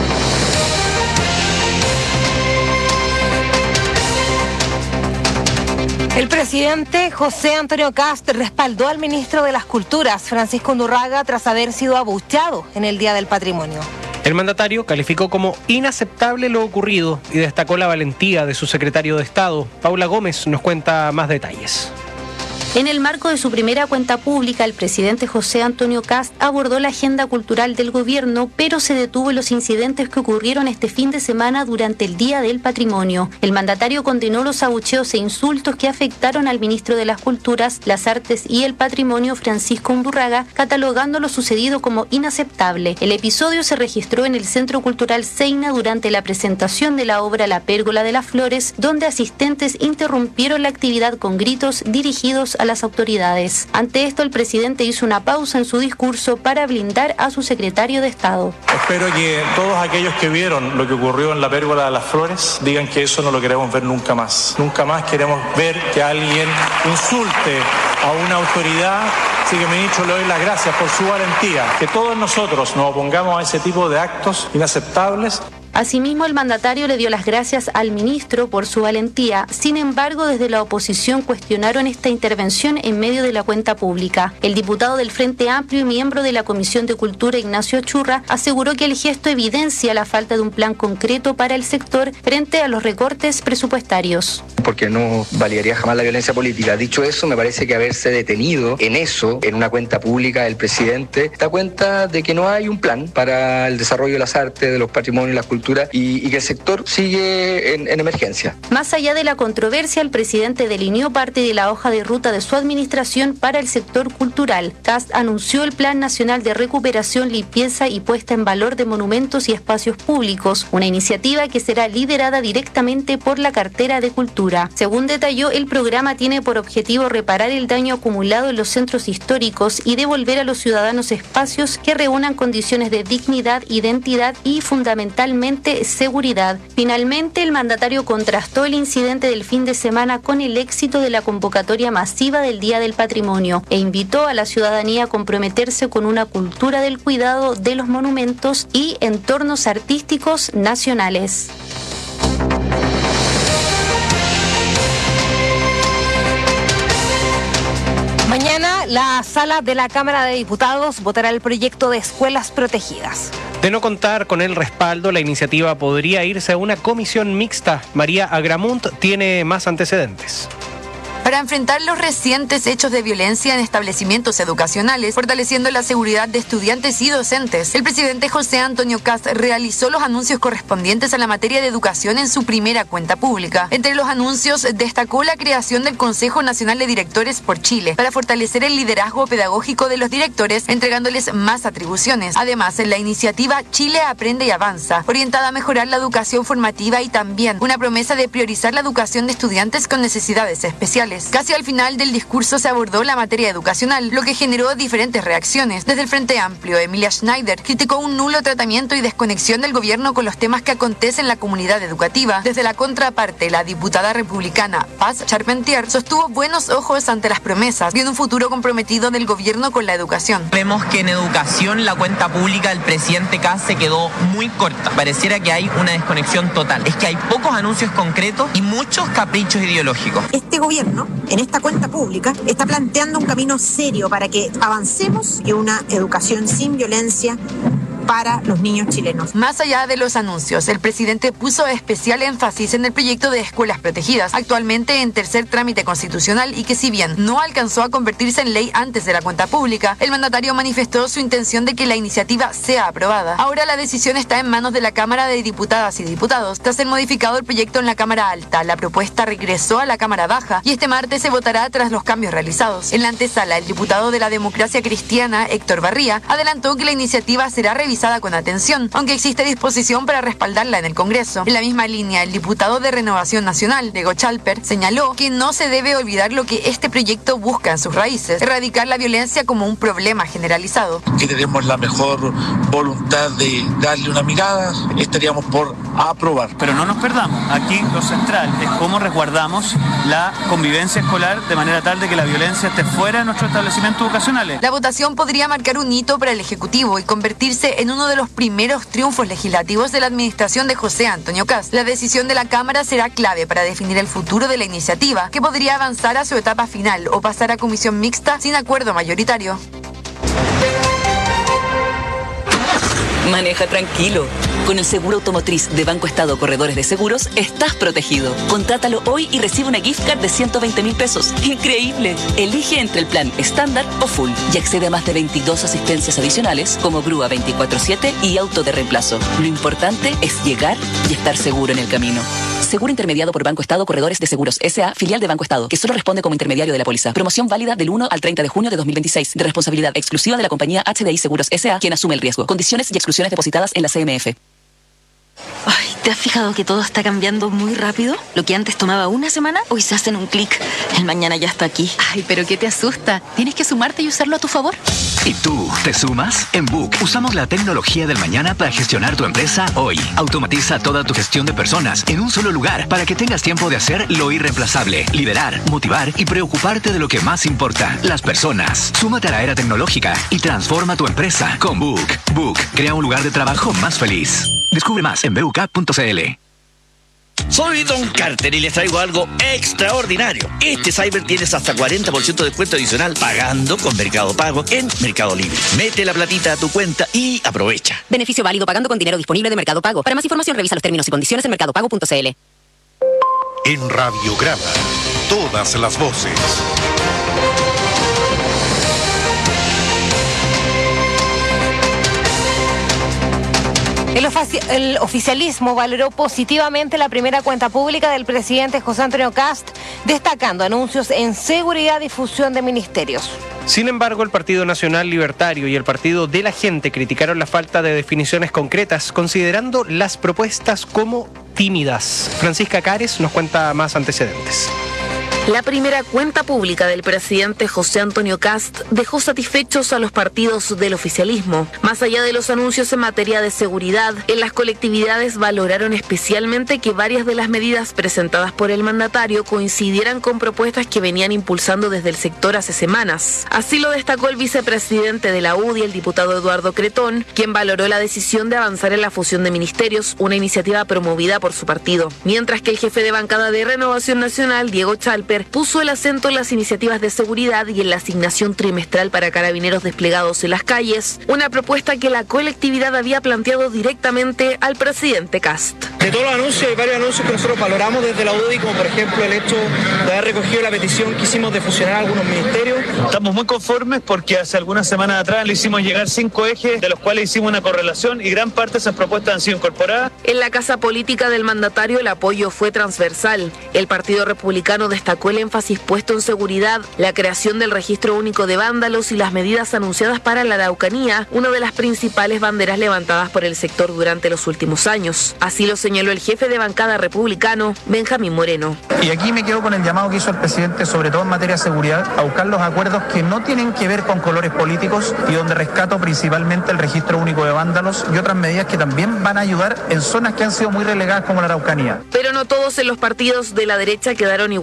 El presidente José Antonio Kast respaldó al ministro de las Culturas, Francisco Undurraga, tras haber sido abucheado en el Día del Patrimonio. El mandatario calificó como inaceptable lo ocurrido y destacó la valentía de su secretario de Estado. Paula Gómez nos cuenta más detalles. En el marco de su primera cuenta pública, el presidente José Antonio Kast abordó la agenda cultural del gobierno, pero se detuvo en los incidentes que ocurrieron este fin de semana durante el Día del Patrimonio. El mandatario condenó los abucheos e insultos que afectaron al ministro de las Culturas, las Artes y el Patrimonio, Francisco Undurraga, catalogando lo sucedido como inaceptable. El episodio se registró en el Centro Cultural Seina durante la presentación de la obra La Pérgola de las Flores, donde asistentes interrumpieron la actividad con gritos dirigidos a las autoridades. Ante esto, el presidente hizo una pausa en su discurso para blindar a su secretario de Estado. Espero que todos aquellos que vieron lo que ocurrió en la Pérgola de las Flores digan que eso no lo queremos ver nunca más. Nunca más queremos ver que alguien insulte a una autoridad. Así que, ministro, le doy las gracias por su valentía. Que todos nosotros nos opongamos a ese tipo de actos inaceptables. Asimismo, el mandatario le dio las gracias al ministro por su valentía. Sin embargo, desde la oposición cuestionaron esta intervención en medio de la cuenta pública. El diputado del Frente Amplio y miembro de la Comisión de Cultura, Ignacio Churra, aseguró que el gesto evidencia la falta de un plan concreto para el sector frente a los recortes presupuestarios. Porque no validaría jamás la violencia política. Dicho eso, me parece que haberse detenido en eso, en una cuenta pública del presidente, da cuenta de que no hay un plan para el desarrollo de las artes, de los patrimonios y las culturas, y que el sector sigue en emergencia. Más allá de la controversia, el presidente delineó parte de la hoja de ruta de su administración para el sector cultural. Kast anunció el Plan Nacional de Recuperación, Limpieza y Puesta en Valor de Monumentos y Espacios Públicos, una iniciativa que será liderada directamente por la cartera de Cultura. Según detalló, el programa tiene por objetivo reparar el daño acumulado en los centros históricos y devolver a los ciudadanos espacios que reúnan condiciones de dignidad, identidad y fundamentalmente seguridad. Finalmente, el mandatario contrastó el incidente del fin de semana con el éxito de la convocatoria masiva del Día del Patrimonio e invitó a la ciudadanía a comprometerse con una cultura del cuidado de los monumentos y entornos artísticos nacionales. Mañana, la sala de la Cámara de Diputados votará el proyecto de escuelas protegidas. De no contar con el respaldo, la iniciativa podría irse a una comisión mixta. María Agramunt tiene más antecedentes. Para enfrentar los recientes hechos de violencia en establecimientos educacionales, fortaleciendo la seguridad de estudiantes y docentes, el presidente José Antonio Kast realizó los anuncios correspondientes a la materia de educación en su primera cuenta pública. Entre los anuncios destacó la creación del Consejo Nacional de Directores por Chile, para fortalecer el liderazgo pedagógico de los directores, entregándoles más atribuciones. Además, la iniciativa Chile Aprende y Avanza, orientada a mejorar la educación formativa y también una promesa de priorizar la educación de estudiantes con necesidades especiales. Casi al final del discurso se abordó la materia educacional, lo que generó diferentes reacciones. Desde el Frente Amplio, Emilia Schneider criticó un nulo tratamiento y desconexión del gobierno con los temas que acontecen en la comunidad educativa. Desde la contraparte, la diputada republicana Paz Charpentier sostuvo buenos ojos ante las promesas, viendo un futuro comprometido del gobierno con la educación. Vemos que en educación la cuenta pública del presidente Kast se quedó muy corta. Pareciera que hay una desconexión total. Es que hay pocos anuncios concretos y muchos caprichos ideológicos. Este gobierno, en esta cuenta pública, está planteando un camino serio para que avancemos en una educación sin violencia, para los niños chilenos. Más allá de los anuncios, el presidente puso especial énfasis en el proyecto de escuelas protegidas, actualmente en tercer trámite constitucional y que si bien no alcanzó a convertirse en ley antes de la cuenta pública, el mandatario manifestó su intención de que la iniciativa sea aprobada. Ahora la decisión está en manos de la Cámara de Diputadas y Diputados. Tras ser modificado el proyecto en la Cámara Alta, la propuesta regresó a la Cámara Baja y este martes se votará tras los cambios realizados. En la antesala, el diputado de la Democracia Cristiana, Héctor Barría, adelantó que la iniciativa será revisada con atención, aunque existe disposición para respaldarla en el Congreso. En la misma línea, el diputado de Renovación Nacional, Diego Chalper, señaló que no se debe olvidar lo que este proyecto busca en sus raíces, erradicar la violencia como un problema generalizado. Que tenemos la mejor voluntad de darle una mirada, estaríamos por aprobar. Pero no nos perdamos, aquí lo central es cómo resguardamos la convivencia escolar de manera tal de que la violencia esté fuera de nuestros establecimientos educacionales. La votación podría marcar un hito para el Ejecutivo y convertirse en uno de los primeros triunfos legislativos de la administración de José Antonio Kast. La decisión de la Cámara será clave para definir el futuro de la iniciativa, que podría avanzar a su etapa final o pasar a comisión mixta sin acuerdo mayoritario. Maneja tranquilo. Con el seguro automotriz de Banco Estado Corredores de Seguros, estás protegido. Contrátalo hoy y recibe una gift card de 120.000 pesos. ¡Increíble! Elige entre el plan estándar o full y accede a más de 22 asistencias adicionales como grúa 24/7 y auto de reemplazo. Lo importante es llegar y estar seguro en el camino. Seguro intermediado por Banco Estado Corredores de Seguros S.A., filial de Banco Estado, que solo responde como intermediario de la póliza. Promoción válida del 1 al 30 de junio de 2026, de responsabilidad exclusiva de la compañía HDI Seguros S.A., quien asume el riesgo. Condiciones y exclusiones depositadas en la CMF. Ay, ¿te has fijado que todo está cambiando muy rápido? Lo que antes tomaba una semana, hoy se hace en un clic. El mañana ya está aquí. Ay, pero ¿qué te asusta? Tienes que sumarte y usarlo a tu favor. ¿Y tú, te sumas? En Book usamos la tecnología del mañana para gestionar tu empresa hoy. Automatiza toda tu gestión de personas en un solo lugar para que tengas tiempo de hacer lo irreemplazable, liderar, motivar y preocuparte de lo que más importa, las personas. Súmate a la era tecnológica y transforma tu empresa con Book. Book crea un lugar de trabajo más feliz. Descubre más en buk.cl. Soy Don Carter y les traigo algo extraordinario. Este Cyber tienes hasta 40% de descuento adicional pagando con Mercado Pago en Mercado Libre. Mete la platita a tu cuenta y aprovecha. Beneficio válido pagando con dinero disponible de Mercado Pago. Para más información revisa los términos y condiciones en mercadopago.cl. En Radiograma, todas las voces. El oficialismo valoró positivamente la primera cuenta pública del presidente José Antonio Kast, destacando anuncios en seguridad y fusión de ministerios. Sin embargo, el Partido Nacional Libertario y el Partido de la Gente criticaron la falta de definiciones concretas, considerando las propuestas como tímidas. Francisca Cares nos cuenta más antecedentes. La primera cuenta pública del presidente José Antonio Kast dejó satisfechos a los partidos del oficialismo. Más allá de los anuncios en materia de seguridad, en las colectividades valoraron especialmente que varias de las medidas presentadas por el mandatario coincidieran con propuestas que venían impulsando desde el sector hace semanas. Así lo destacó el vicepresidente de la UDI, el diputado Eduardo Cretón, quien valoró la decisión de avanzar en la fusión de ministerios, una iniciativa promovida por su partido. Mientras que el jefe de bancada de Renovación Nacional, Diego Chalper, puso el acento en las iniciativas de seguridad y en la asignación trimestral para carabineros desplegados en las calles, una propuesta que la colectividad había planteado directamente al presidente Kast. De todos los anuncios, hay varios anuncios que nosotros valoramos desde la UDI, como por ejemplo el hecho de haber recogido la petición que hicimos de fusionar algunos ministerios. Estamos muy conformes porque hace algunas semanas atrás le hicimos llegar 5 ejes, de los cuales hicimos una correlación y gran parte de esas propuestas han sido incorporadas. En la casa política del mandatario el apoyo fue transversal. El Partido Republicano destacó el énfasis puesto en seguridad, la creación del registro único de vándalos y las medidas anunciadas para la Araucanía, una de las principales banderas levantadas por el sector durante los últimos años. Así lo señaló el jefe de bancada republicano, Benjamín Moreno. Y aquí me quedo con el llamado que hizo el presidente, sobre todo en materia de seguridad, a buscar los acuerdos que no tienen que ver con colores políticos y donde rescato principalmente el registro único de vándalos y otras medidas que también van a ayudar en zonas que han sido muy relegadas como la Araucanía. Pero no todos en los partidos de la derecha quedaron igualmente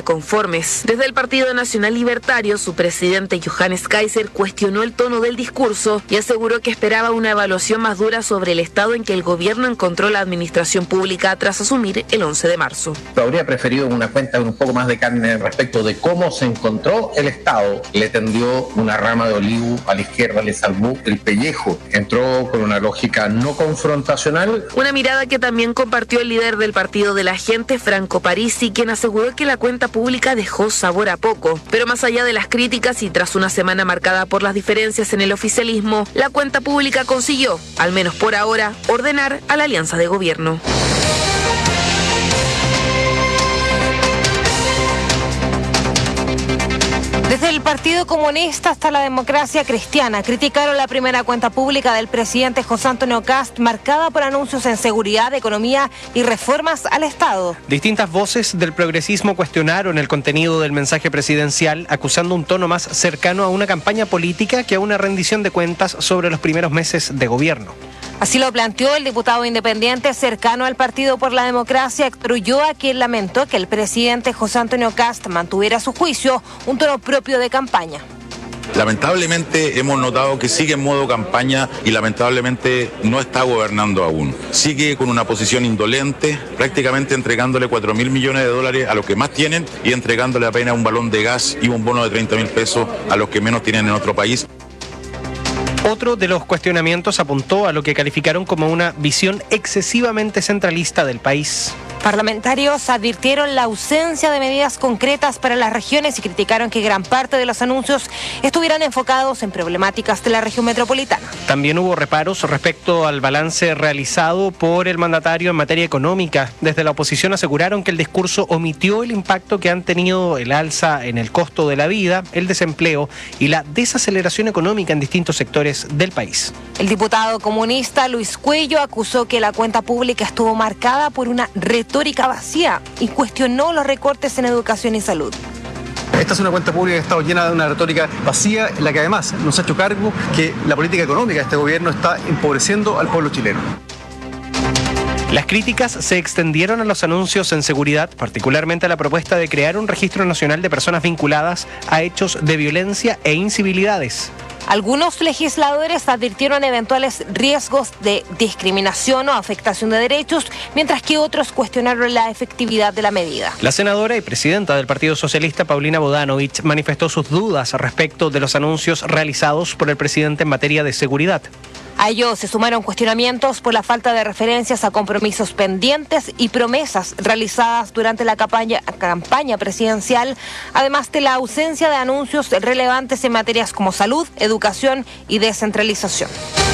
inconformes. Desde el Partido Nacional Libertario, su presidente Johannes Kaiser cuestionó el tono del discurso y aseguró que esperaba una evaluación más dura sobre el estado en que el gobierno encontró la administración pública tras asumir el 11 de marzo. Habría preferido una cuenta con un poco más de carne respecto de cómo se encontró el Estado. Le tendió una rama de olivo a la izquierda, le salvó el pellejo. Entró con una lógica no confrontacional. Una mirada que también compartió el líder del Partido de la Gente, Franco Parisi, quien aseguró que la cuenta pública dejó sabor a poco. Pero más allá de las críticas y tras una semana marcada por las diferencias en el oficialismo, la cuenta pública consiguió, al menos por ahora, ordenar a la alianza de gobierno. Desde el Partido Comunista hasta la Democracia Cristiana criticaron la primera cuenta pública del presidente José Antonio Kast, marcada por anuncios en seguridad, economía y reformas al Estado. Distintas voces del progresismo cuestionaron el contenido del mensaje presidencial, acusando un tono más cercano a una campaña política que a una rendición de cuentas sobre los primeros meses de gobierno. Así lo planteó el diputado independiente cercano al Partido por la Democracia, Héctor Ulloa, quien lamentó que el presidente José Antonio Kast mantuviera a su juicio un tono propio de campaña. Lamentablemente hemos notado que sigue en modo campaña y lamentablemente no está gobernando aún. Sigue con una posición indolente, prácticamente entregándole 4.000 millones de dólares a los que más tienen y entregándole apenas un balón de gas y un bono de 30.000 pesos a los que menos tienen en otro país. Otro de los cuestionamientos apuntó a lo que calificaron como una visión excesivamente centralista del país. Parlamentarios advirtieron la ausencia de medidas concretas para las regiones y criticaron que gran parte de los anuncios estuvieran enfocados en problemáticas de la región metropolitana. También hubo reparos respecto al balance realizado por el mandatario en materia económica. Desde la oposición aseguraron que el discurso omitió el impacto que han tenido el alza en el costo de la vida, el desempleo y la desaceleración económica en distintos sectores del país. El diputado comunista Luis Cuello acusó que la cuenta pública estuvo marcada por una retórica vacía y cuestionó los recortes en educación y salud. Esta es una cuenta pública que ha estado llena de una retórica vacía, en la que además nos ha hecho cargo que la política económica de este gobierno está empobreciendo al pueblo chileno. Las críticas se extendieron a los anuncios en seguridad, particularmente a la propuesta de crear un registro nacional de personas vinculadas a hechos de violencia e incivilidades. Algunos legisladores advirtieron eventuales riesgos de discriminación o afectación de derechos, mientras que otros cuestionaron la efectividad de la medida. La senadora y presidenta del Partido Socialista, Paulina Bodanovich, manifestó sus dudas respecto de los anuncios realizados por el presidente en materia de seguridad. A ello se sumaron cuestionamientos por la falta de referencias a compromisos pendientes y promesas realizadas durante la campaña presidencial, además de la ausencia de anuncios relevantes en materias como salud, educación y descentralización.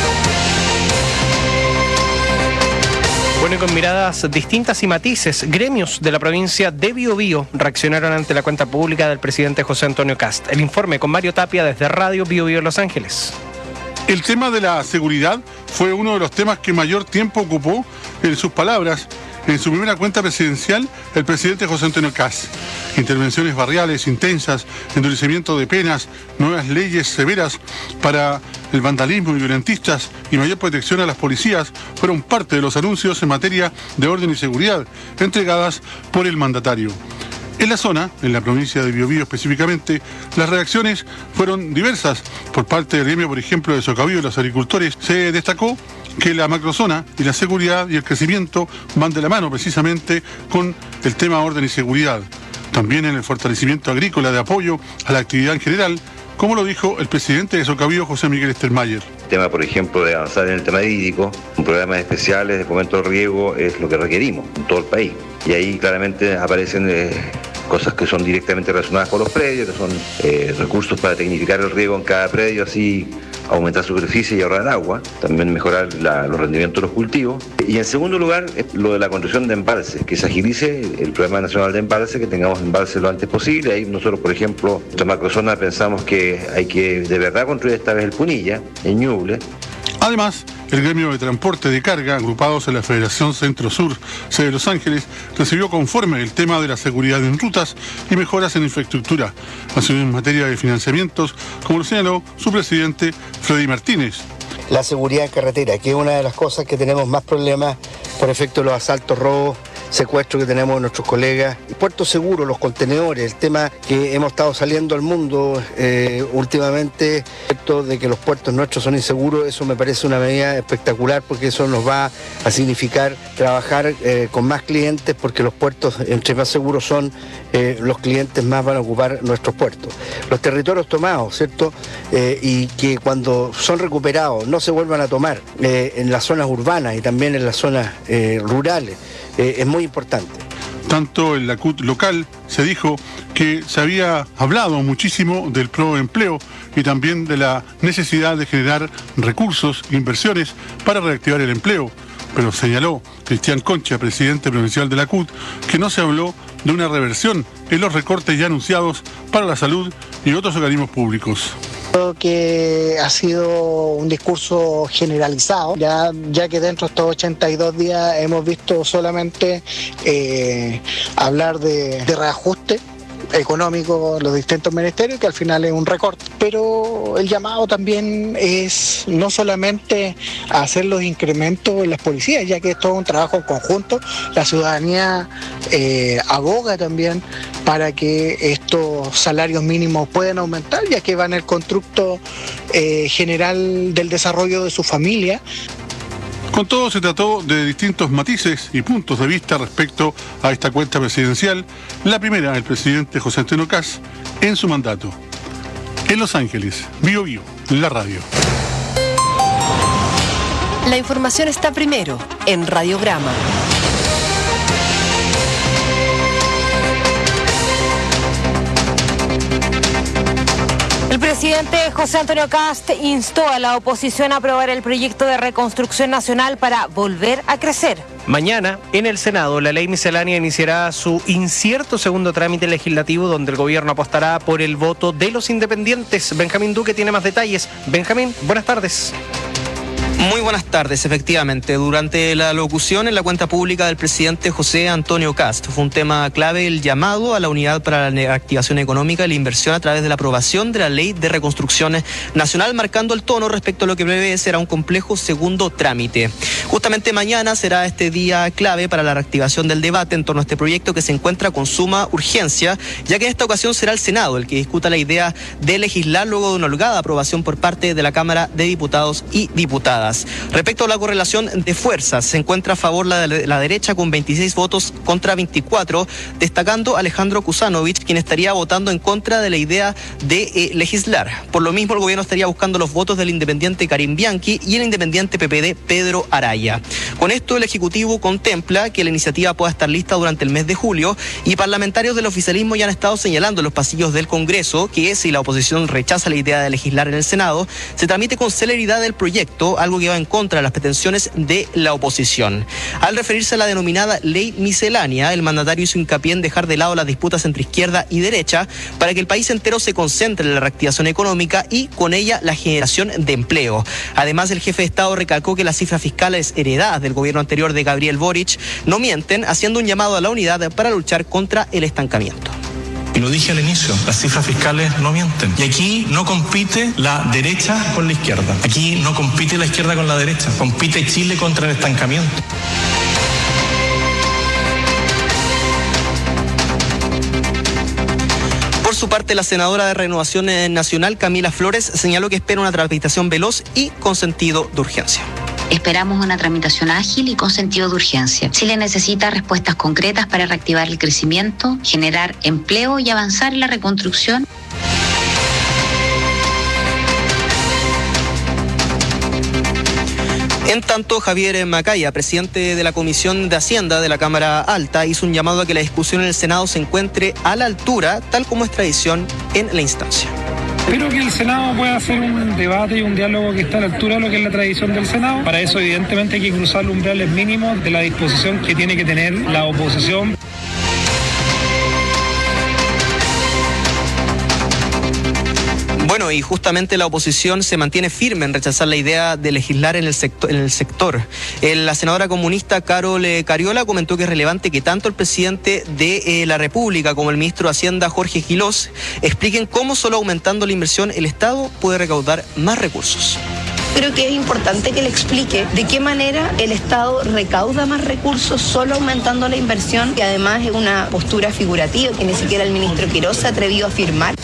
Bueno, y con miradas distintas y matices, gremios de la provincia de Biobío reaccionaron ante la cuenta pública del presidente José Antonio Kast. El informe con Mario Tapia desde Radio Biobío Los Ángeles. El tema de la seguridad fue uno de los temas que mayor tiempo ocupó, en sus palabras, en su primera cuenta presidencial, el presidente José Antonio Kast. Intervenciones barriales intensas, endurecimiento de penas, nuevas leyes severas para el vandalismo y violentistas y mayor protección a las policías fueron parte de los anuncios en materia de orden y seguridad entregadas por el mandatario. En la zona, en la provincia de Biobío específicamente, las reacciones fueron diversas. Por parte del gremio, por ejemplo, de Socavío y los agricultores, se destacó que la macrozona y la seguridad y el crecimiento van de la mano precisamente con el tema orden y seguridad. También en el fortalecimiento agrícola de apoyo a la actividad en general, como lo dijo el presidente de Socavío, José Miguel Estelmayer. El tema, por ejemplo, de avanzar en el tema hídrico, un programa especiales de fomento del riego es lo que requerimos en todo el país. Y ahí claramente aparecen cosas que son directamente relacionadas con los predios, que son recursos para tecnificar el riego en cada predio, así aumentar superficie y ahorrar agua, también mejorar los rendimientos de los cultivos. Y en segundo lugar, lo de la construcción de embalses, que se agilice el programa nacional de embalses, que tengamos embalses lo antes posible. Ahí nosotros, por ejemplo, en nuestra macrozona pensamos que hay que de verdad construir esta vez el Punilla, en Ñuble. Además, el gremio de transporte de carga, agrupados en la Federación Centro-Sur, sede de Los Ángeles, recibió conforme el tema de la seguridad en rutas y mejoras en infraestructura, así en materia de financiamientos, como lo señaló su presidente, Freddy Martínez. La seguridad en carretera, que es una de las cosas que tenemos más problemas por efecto de los asaltos, robos secuestro que tenemos de nuestros colegas. Puerto Seguro, los contenedores, el tema que hemos estado saliendo al mundo últimamente, esto de que los puertos nuestros son inseguros, eso me parece una medida espectacular porque eso nos va a significar trabajar con más clientes, porque los puertos, entre más seguros son, los clientes más van a ocupar nuestros puertos. Los territorios tomados, ¿cierto? Y que cuando son recuperados no se vuelvan a tomar en las zonas urbanas y también en las zonas rurales, es muy importante. Tanto en la CUT local se dijo que se había hablado muchísimo del proempleo y también de la necesidad de generar recursos, inversiones para reactivar el empleo. Pero señaló Cristian Concha, presidente provincial de la CUT, que no se habló de una reversión en los recortes ya anunciados para la salud y otros organismos públicos. Creo que ha sido un discurso generalizado, ya que dentro de estos 82 días hemos visto solamente hablar de reajuste económico los distintos ministerios, que al final es un recorte. Pero el llamado también es no solamente a hacer los incrementos en las policías, ya que esto es un trabajo en conjunto. La ciudadanía aboga también para que estos salarios mínimos puedan aumentar, ya que va en el constructo general del desarrollo de su familia. Con todo, se trató de distintos matices y puntos de vista respecto a esta cuenta presidencial, la primera del presidente José Antonio Kast en su mandato. En Los Ángeles, Bio Bio, la radio. La información está primero en Radiograma. El presidente José Antonio Kast instó a la oposición a aprobar el proyecto de reconstrucción nacional para volver a crecer. Mañana, en el Senado, la ley miscelánea iniciará su incierto segundo trámite legislativo, donde el gobierno apostará por el voto de los independientes. Benjamín Duque tiene más detalles. Benjamín, buenas tardes. Muy buenas tardes, efectivamente. Durante la locución en la cuenta pública del presidente José Antonio Kast fue un tema clave el llamado a la unidad para la activación económica y la inversión a través de la aprobación de la ley de reconstrucción nacional, marcando el tono respecto a lo que prevé será un complejo segundo trámite. Justamente mañana será este día clave para la reactivación del debate en torno a este proyecto que se encuentra con suma urgencia, ya que en esta ocasión será el Senado el que discuta la idea de legislar luego de una holgada aprobación por parte de la Cámara de Diputados y Diputadas. Respecto a la correlación de fuerzas, se encuentra a favor la derecha con 26 votos contra 24, destacando Alejandro Kusanovich, quien estaría votando en contra de la idea de legislar. Por lo mismo, el gobierno estaría buscando los votos del independiente Karim Bianchi y el independiente PPD Pedro Araya. Con esto, el Ejecutivo contempla que la iniciativa pueda estar lista durante el mes de julio, y parlamentarios del oficialismo ya han estado señalando en los pasillos del Congreso que si la oposición rechaza la idea de legislar en el Senado, se tramite con celeridad el proyecto, algo que va en contra de las pretensiones de la oposición. Al referirse a la denominada ley miscelánea, el mandatario hizo hincapié en dejar de lado las disputas entre izquierda y derecha para que el país entero se concentre en la reactivación económica y con ella la generación de empleo. Además, el jefe de Estado recalcó que las cifras fiscales heredadas del gobierno anterior de Gabriel Boric no mienten, haciendo un llamado a la unidad para luchar contra el estancamiento. Y lo dije al inicio, las cifras fiscales no mienten. Y aquí no compite la derecha con la izquierda. Aquí no compite la izquierda con la derecha. Compite Chile contra el estancamiento. Por su parte, la senadora de Renovación Nacional, Camila Flores, señaló que espera una tramitación veloz y con sentido de urgencia. Esperamos una tramitación ágil y con sentido de urgencia. Chile necesita respuestas concretas para reactivar el crecimiento, generar empleo y avanzar en la reconstrucción. En tanto, Javier Macaya, presidente de la Comisión de Hacienda de la Cámara Alta, hizo un llamado a que la discusión en el Senado se encuentre a la altura, tal como es tradición en la instancia. Espero que el Senado pueda hacer un debate y un diálogo que está a la altura de lo que es la tradición del Senado. Para eso, evidentemente, hay que cruzar los umbrales mínimos de la disposición que tiene que tener la oposición. Bueno, y justamente la oposición se mantiene firme en rechazar la idea de legislar en el sector. La senadora comunista Carol Cariola comentó que es relevante que tanto el presidente de la República como el ministro de Hacienda, Jorge Quilós, expliquen cómo solo aumentando la inversión el Estado puede recaudar más recursos. Creo que es importante que le explique de qué manera el Estado recauda más recursos solo aumentando la inversión, que además es una postura figurativa que ni siquiera el ministro Quirós se atrevió a afirmar.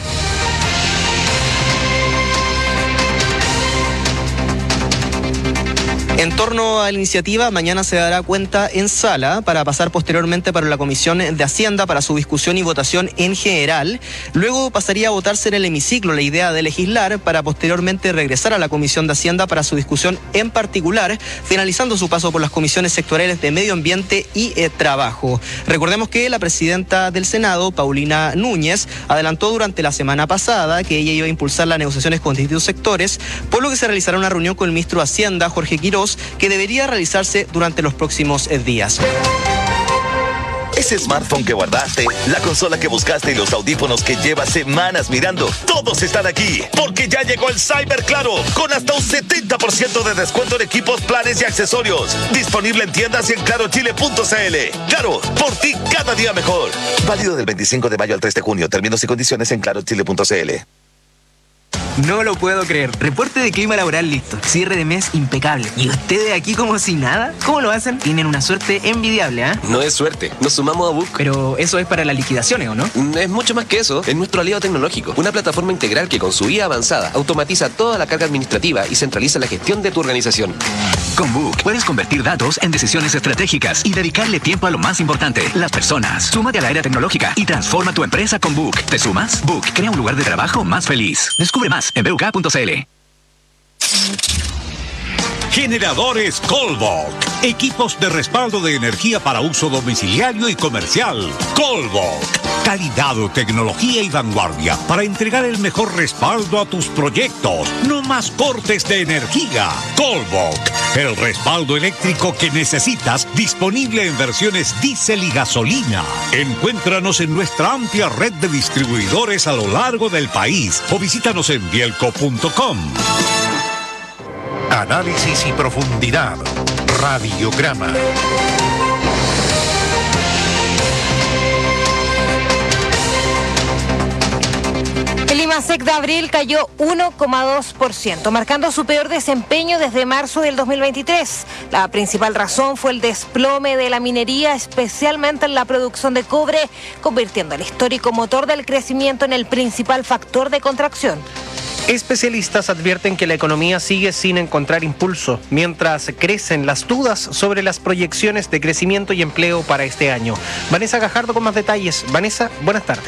En torno a la iniciativa, mañana se dará cuenta en sala para pasar posteriormente para la Comisión de Hacienda para su discusión y votación en general. Luego pasaría a votarse en el hemiciclo la idea de legislar para posteriormente regresar a la Comisión de Hacienda para su discusión en particular, finalizando su paso por las comisiones sectoriales de Medio Ambiente y Trabajo. Recordemos que la presidenta del Senado, Paulina Núñez, adelantó durante la semana pasada que ella iba a impulsar las negociaciones con distintos sectores, por lo que se realizará una reunión con el ministro de Hacienda, Jorge Quirós, que debería realizarse durante los próximos días. Ese smartphone que guardaste, la consola que buscaste y los audífonos que llevas semanas mirando, todos están aquí, porque ya llegó el Cyber Claro, con hasta un 70% de descuento en equipos, planes y accesorios. Disponible en tiendas y en clarochile.cl. Claro, por ti cada día mejor. Válido del 25 de mayo al 3 de junio. Términos y condiciones en clarochile.cl. No lo puedo creer. Reporte de clima laboral listo. Cierre de mes impecable. ¿Y ustedes aquí como si nada? ¿Cómo lo hacen? Tienen una suerte envidiable, ¿eh? No es suerte. Nos sumamos a Book. Pero eso es para las liquidaciones, ¿o no? Es mucho más que eso. Es nuestro aliado tecnológico. Una plataforma integral que con su IA avanzada automatiza toda la carga administrativa y centraliza la gestión de tu organización. Con Book puedes convertir datos en decisiones estratégicas y dedicarle tiempo a lo más importante, las personas. Súmate a la era tecnológica y transforma tu empresa con Book. ¿Te sumas? Book crea un lugar de trabajo más feliz. Descubre más en buk.cl. Generadores Colbok. Equipos de respaldo de energía para uso domiciliario y comercial. Colbok. Calidad, tecnología y vanguardia para entregar el mejor respaldo a tus proyectos. No más cortes de energía. Colbok. El respaldo eléctrico que necesitas, disponible en versiones diésel y gasolina. Encuéntranos en nuestra amplia red de distribuidores a lo largo del país o visítanos en bielco.com. Análisis y profundidad. Radiograma. El IMASEC de abril cayó 1,2%, marcando su peor desempeño desde marzo del 2023. La principal razón fue el desplome de la minería, especialmente en la producción de cobre, convirtiendo el histórico motor del crecimiento en el principal factor de contracción. Especialistas advierten que la economía sigue sin encontrar impulso, mientras crecen las dudas sobre las proyecciones de crecimiento y empleo para este año. Vanessa Gajardo con más detalles. Vanessa, buenas tardes.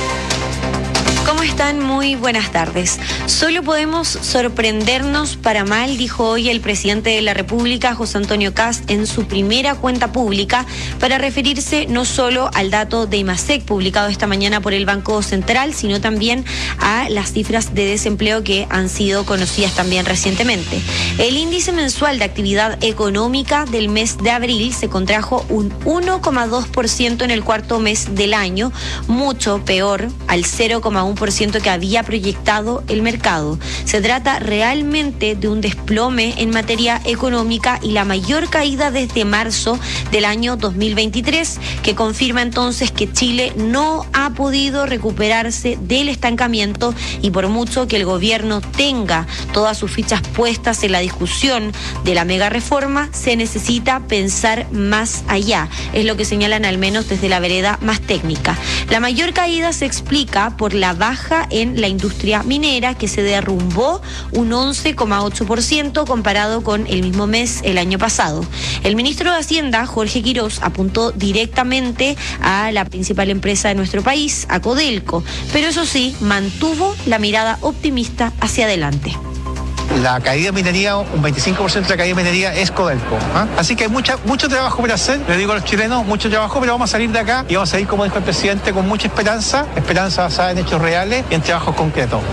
¿Cómo están? Muy buenas tardes. Solo podemos sorprendernos para mal, dijo hoy el presidente de la República, José Antonio Kast, en su primera cuenta pública, para referirse no solo al dato de IMASEC publicado esta mañana por el Banco Central, sino también a las cifras de desempleo que han sido conocidas también recientemente. El índice mensual de actividad económica del mes de abril se contrajo un 1,2% en el cuarto mes del año, mucho peor al 0,1% que había proyectado el mercado. Se trata realmente de un desplome en materia económica y la mayor caída desde marzo del año 2023, que confirma entonces que Chile no ha podido recuperarse del estancamiento, y por mucho que el gobierno tenga todas sus fichas puestas en la discusión de la mega reforma, se necesita pensar más allá. Es lo que señalan al menos desde la vereda más técnica. La mayor caída se explica por la baja en la industria minera, que se derrumbó un 11,8% comparado con el mismo mes el año pasado. El ministro de Hacienda, Jorge Quirós, apuntó directamente a la principal empresa de nuestro país, a Codelco, pero eso sí, mantuvo la mirada optimista hacia adelante. La caída de minería, un 25% de la caída de minería es Codelco. Así que hay mucho trabajo por hacer, le digo a los chilenos, mucho trabajo, pero vamos a salir de acá y vamos a salir, como dijo el presidente, con mucha esperanza basada en hechos reales y en trabajos concretos.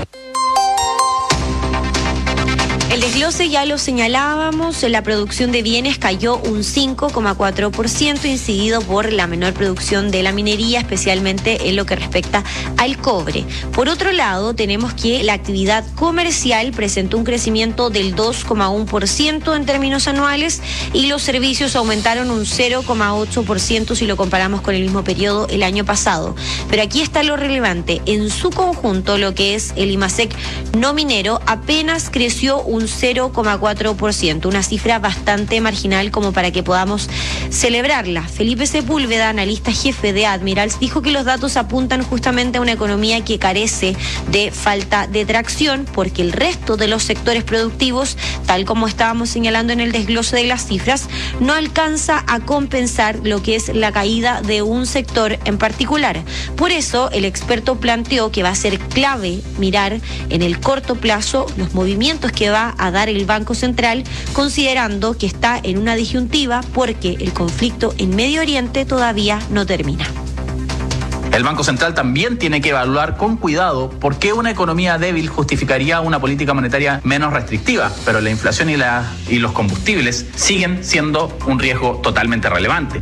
El desglose ya lo señalábamos, la producción de bienes cayó un 5,4%, incidido por la menor producción de la minería, especialmente en lo que respecta al cobre. Por otro lado, tenemos que la actividad comercial presentó un crecimiento del 2,1% en términos anuales y los servicios aumentaron un 0,8% si lo comparamos con el mismo periodo el año pasado. Pero aquí está lo relevante, en su conjunto lo que es el IMASEC no minero apenas creció un un 0,4%, una cifra bastante marginal como para que podamos celebrarla. Felipe Sepúlveda, analista jefe de Admirals, dijo que los datos apuntan justamente a una economía que carece de falta de tracción, porque el resto de los sectores productivos, tal como estábamos señalando en el desglose de las cifras, no alcanza a compensar lo que es la caída de un sector en particular. Por eso, el experto planteó que va a ser clave mirar en el corto plazo los movimientos que va a dar el Banco Central, considerando que está en una disyuntiva porque el conflicto en Medio Oriente todavía no termina. El Banco Central también tiene que evaluar con cuidado por qué una economía débil justificaría una política monetaria menos restrictiva, pero la inflación y los combustibles siguen siendo un riesgo totalmente relevante.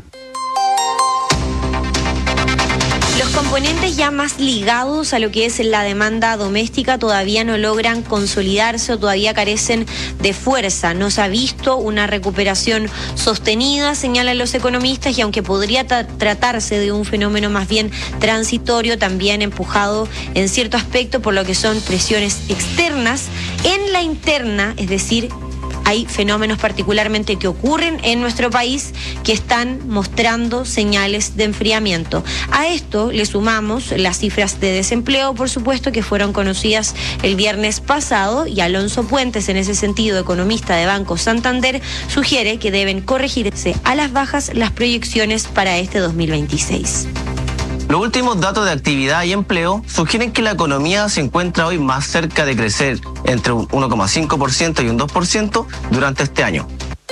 Los componentes ya más ligados a lo que es la demanda doméstica todavía no logran consolidarse o todavía carecen de fuerza. No se ha visto una recuperación sostenida, señalan los economistas, y aunque podría tratarse de un fenómeno más bien transitorio, también empujado en cierto aspecto por lo que son presiones externas, en la interna, es decir, hay fenómenos particularmente que ocurren en nuestro país que están mostrando señales de enfriamiento. A esto le sumamos las cifras de desempleo, por supuesto, que fueron conocidas el viernes pasado, y Alonso Puentes, en ese sentido, economista de Banco Santander, sugiere que deben corregirse a las bajas las proyecciones para este 2026. Los últimos datos de actividad y empleo sugieren que la economía se encuentra hoy más cerca de crecer entre un 1,5% y un 2% durante este año.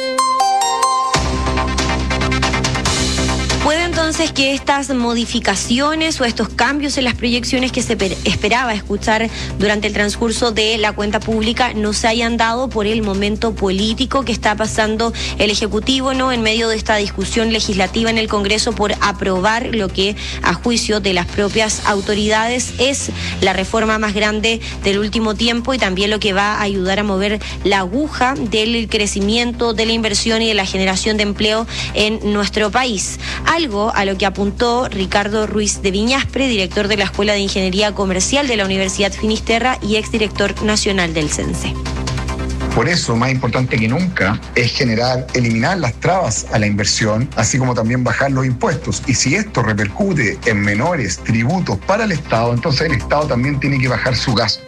¿Puede entonces que estas modificaciones o estos cambios en las proyecciones que se esperaba escuchar durante el transcurso de la cuenta pública no se hayan dado por el momento político que está pasando el Ejecutivo, ¿no?, en medio de esta discusión legislativa en el Congreso por aprobar lo que, a juicio de las propias autoridades, es la reforma más grande del último tiempo y también lo que va a ayudar a mover la aguja del crecimiento, de la inversión y de la generación de empleo en nuestro país? Algo a lo que apuntó Ricardo Ruiz de Viñaspre, director de la Escuela de Ingeniería Comercial de la Universidad Finisterra y exdirector nacional del CENSE. Por eso, más importante que nunca, es eliminar las trabas a la inversión, así como también bajar los impuestos. Y si esto repercute en menores tributos para el Estado, entonces el Estado también tiene que bajar su gasto.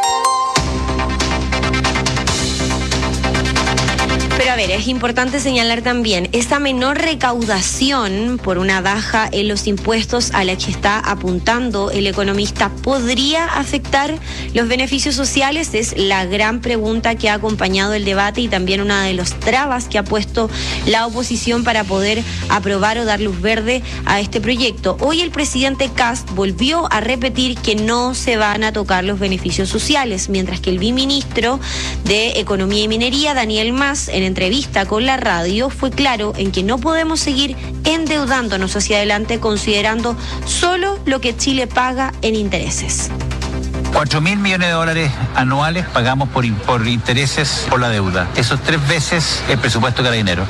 Pero a ver, es importante señalar también, esta menor recaudación por una baja en los impuestos a la que está apuntando el economista, ¿podría afectar los beneficios sociales? Es la gran pregunta que ha acompañado el debate y también una de las trabas que ha puesto la oposición para poder aprobar o dar luz verde a este proyecto. Hoy el presidente Kast volvió a repetir que no se van a tocar los beneficios sociales, mientras que el viceministro de Economía y Minería, Daniel Mas, en entrevista con la radio, fue claro en que no podemos seguir endeudándonos hacia adelante considerando solo lo que Chile paga en intereses. 4.000 millones de dólares anuales pagamos por intereses por la deuda. Eso es 3 veces el presupuesto de Carabineros.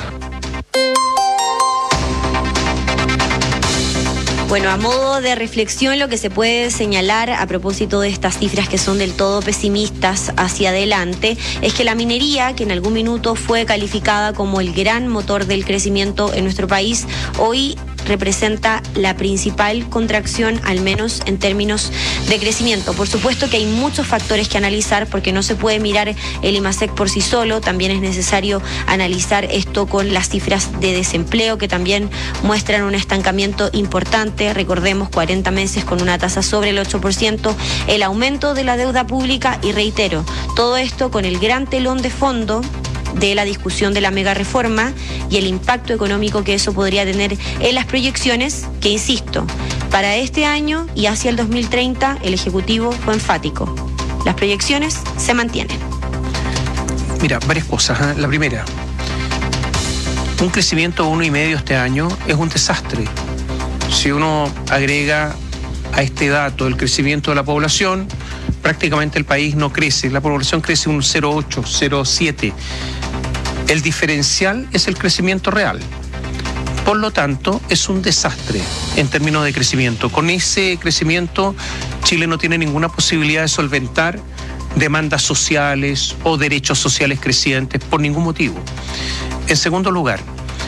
Bueno, a modo de reflexión, lo que se puede señalar a propósito de estas cifras que son del todo pesimistas hacia adelante es que la minería, que en algún minuto fue calificada como el gran motor del crecimiento en nuestro país, hoy representa la principal contracción, al menos en términos de crecimiento. Por supuesto que hay muchos factores que analizar porque no se puede mirar el IMASEC por sí solo, también es necesario analizar esto con las cifras de desempleo que también muestran un estancamiento importante, recordemos 40 meses con una tasa sobre el 8%, el aumento de la deuda pública y reitero, todo esto con el gran telón de fondo de la discusión de la mega reforma y el impacto económico que eso podría tener en las proyecciones que, insisto, para este año y hacia el 2030 el Ejecutivo fue enfático. Las proyecciones se mantienen. Mira, varias cosas. La primera, un crecimiento de 1,5 este año es un desastre. Si uno agrega a este dato el crecimiento de la población, prácticamente el país no crece. La población crece un 0,8, 0,7. El diferencial es el crecimiento real. Por lo tanto, es un desastre en términos de crecimiento. Con ese crecimiento, Chile no tiene ninguna posibilidad de solventar demandas sociales o derechos sociales crecientes, por ningún motivo. En segundo lugar,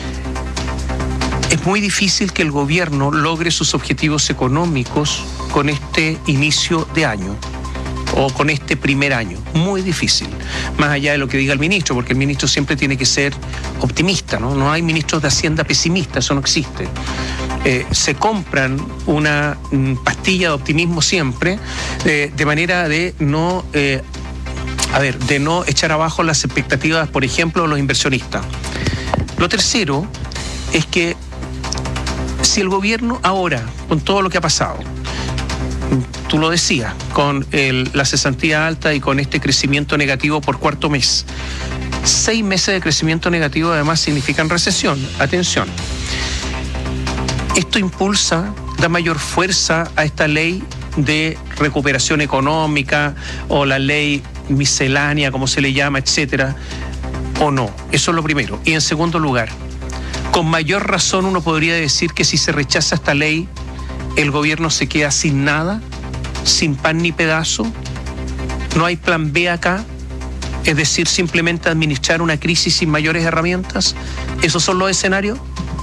es muy difícil que el gobierno logre sus objetivos económicos con este inicio de año o con este primer año. Muy difícil, más allá de lo que diga el ministro, porque el ministro siempre tiene que ser optimista, ¿no? No hay ministros de Hacienda pesimistas, eso no existe. Se compran una pastilla de optimismo siempre, de manera de no echar abajo las expectativas, por ejemplo, de los inversionistas. Lo tercero es que si el gobierno ahora, con todo lo que ha pasado, tú lo decías, con la cesantía alta y con este crecimiento negativo por cuarto mes, 6 meses de crecimiento negativo además significan recesión. Atención. Esto impulsa, da mayor fuerza a esta ley de recuperación económica o la ley miscelánea, como se le llama, etcétera, o no. Eso es lo primero. Y en segundo lugar, con mayor razón uno podría decir que si se rechaza esta ley, el gobierno se queda sin nada, sin pan ni pedazo. No hay plan B acá, es decir, simplemente administrar una crisis sin mayores herramientas. ¿Esos son los escenarios?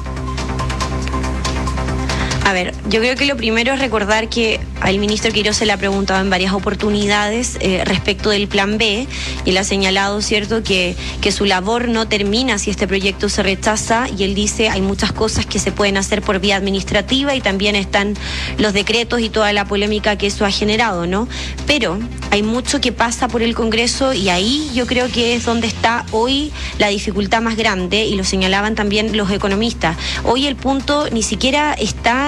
A ver, yo creo que lo primero es recordar que al ministro Quirós se le ha preguntado en varias oportunidades respecto del plan B, y él ha señalado, ¿cierto?, que su labor no termina si este proyecto se rechaza, y él dice hay muchas cosas que se pueden hacer por vía administrativa y también están los decretos y toda la polémica que eso ha generado, ¿no? Pero hay mucho que pasa por el Congreso y ahí yo creo que es donde está hoy la dificultad más grande, y lo señalaban también los economistas. Hoy el punto ni siquiera está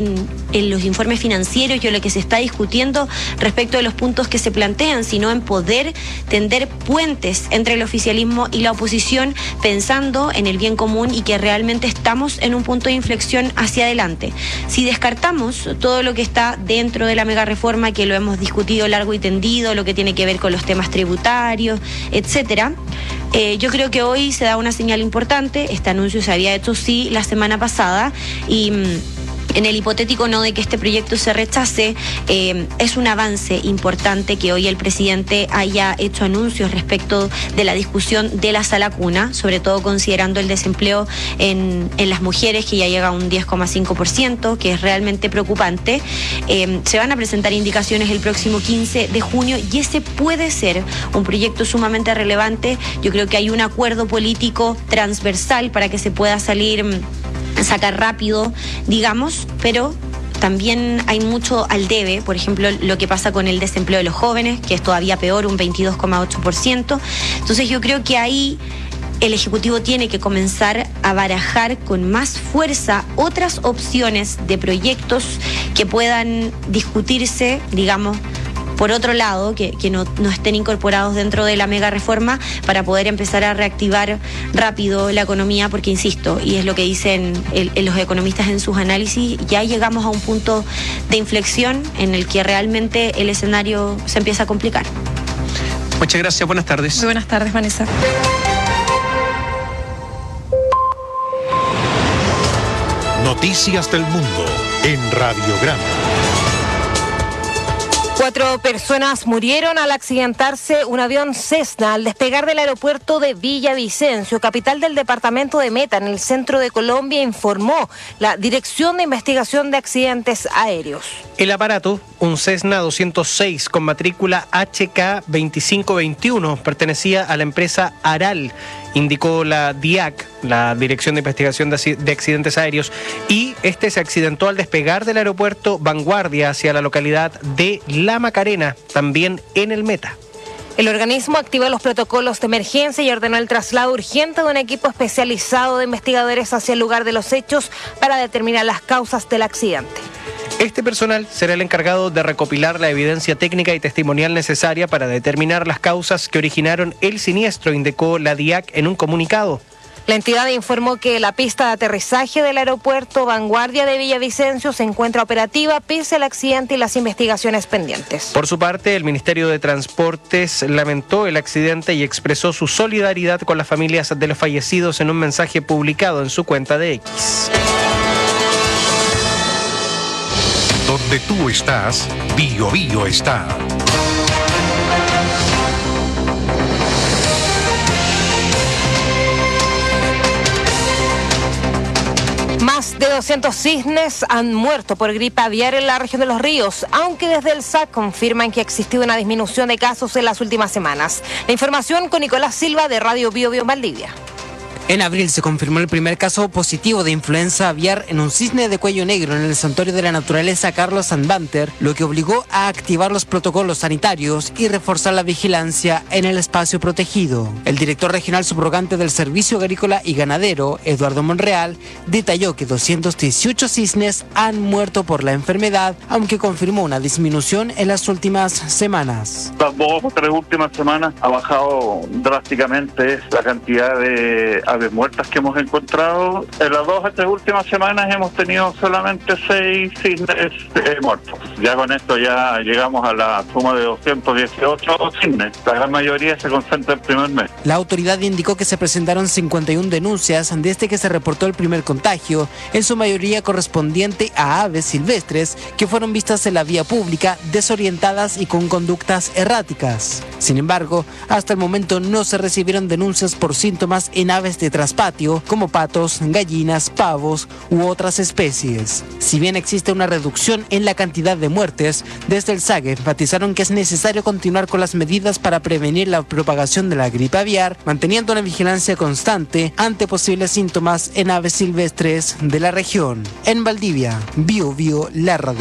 en los informes financieros y en lo que se está discutiendo respecto de los puntos que se plantean, sino en poder tender puentes entre el oficialismo y la oposición, pensando en el bien común y que realmente estamos en un punto de inflexión hacia adelante. Si descartamos todo lo que está dentro de la mega reforma, que lo hemos discutido largo y tendido, lo que tiene que ver con los temas tributarios, etcétera, yo creo que hoy se da una señal importante. Este anuncio se había hecho sí la semana pasada, y en el hipotético no de que este proyecto se rechace, es un avance importante que hoy el presidente haya hecho anuncios respecto de la discusión de la sala cuna, sobre todo considerando el desempleo en las mujeres, que ya llega a un 10,5%, que es realmente preocupante. Se van a presentar indicaciones el próximo 15 de junio y ese puede ser un proyecto sumamente relevante. Yo creo que hay un acuerdo político transversal para que se pueda sacar rápido, digamos, pero también hay mucho al debe. Por ejemplo, lo que pasa con el desempleo de los jóvenes, que es todavía peor, un 22,8%. Entonces yo creo que ahí el Ejecutivo tiene que comenzar a barajar con más fuerza otras opciones de proyectos que puedan discutirse, digamos, por otro lado, que no estén incorporados dentro de la mega reforma, para poder empezar a reactivar rápido la economía, porque insisto, y es lo que dicen los economistas en sus análisis, ya llegamos a un punto de inflexión en el que realmente el escenario se empieza a complicar. Muchas gracias, buenas tardes. Muy buenas tardes, Vanessa. Noticias del Mundo en Radiograma. 4 personas murieron al accidentarse un avión Cessna al despegar del aeropuerto de Villavicencio, capital del departamento de Meta, en el centro de Colombia, informó la Dirección de Investigación de Accidentes Aéreos. El aparato, un Cessna 206 con matrícula HK2521, pertenecía a la empresa Aral, indicó la DIAC, la Dirección de Investigación de Accidentes Aéreos, y este se accidentó al despegar del aeropuerto Vanguardia hacia la localidad de La Macarena, también en el Meta. El organismo activó los protocolos de emergencia y ordenó el traslado urgente de un equipo especializado de investigadores hacia el lugar de los hechos para determinar las causas del accidente. Este personal será el encargado de recopilar la evidencia técnica y testimonial necesaria para determinar las causas que originaron el siniestro, indicó la DIAC en un comunicado. La entidad informó que la pista de aterrizaje del aeropuerto Vanguardia de Villavicencio se encuentra operativa pese al accidente y las investigaciones pendientes. Por su parte, el Ministerio de Transportes lamentó el accidente y expresó su solidaridad con las familias de los fallecidos en un mensaje publicado en su cuenta de X. Donde tú estás, Bio Bio está. 200 cisnes han muerto por gripe aviar en la región de Los Ríos, aunque desde el SAC confirman que ha existido una disminución de casos en las últimas semanas. La información con Nicolás Silva de Radio Bio Bio Valdivia. En abril se confirmó el primer caso positivo de influenza aviar en un cisne de cuello negro en el Santuario de la Naturaleza Carlos Sanbanter, lo que obligó a activar los protocolos sanitarios y reforzar la vigilancia en el espacio protegido. El director regional subrogante del Servicio Agrícola y Ganadero, Eduardo Monreal, detalló que 218 cisnes han muerto por la enfermedad, aunque confirmó una disminución en las últimas semanas. Las 2 o 3 últimas semanas ha bajado drásticamente la cantidad de aves muertas que hemos encontrado. En las 2 o 3 últimas semanas hemos tenido solamente 6 cisnes muertos. Ya con esto ya llegamos a la suma de 218 cisnes. La gran mayoría se concentra el primer mes. La autoridad indicó que se presentaron 51 denuncias desde que se reportó el primer contagio, en su mayoría correspondiente a aves silvestres que fueron vistas en la vía pública desorientadas y con conductas erráticas. Sin embargo, hasta el momento no se recibieron denuncias por síntomas en aves de traspatio como patos, gallinas, pavos u otras especies. Si bien existe una reducción en la cantidad de muertes, desde el SAG enfatizaron que es necesario continuar con las medidas para prevenir la propagación de la gripe aviar, manteniendo una vigilancia constante ante posibles síntomas en aves silvestres de la región. En Valdivia, Bio Bio, la radio.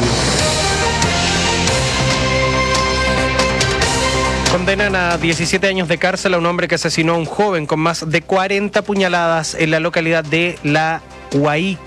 Condenan a 17 años de cárcel a un hombre que asesinó a un joven con más de 40 puñaladas en la localidad de La Huayque.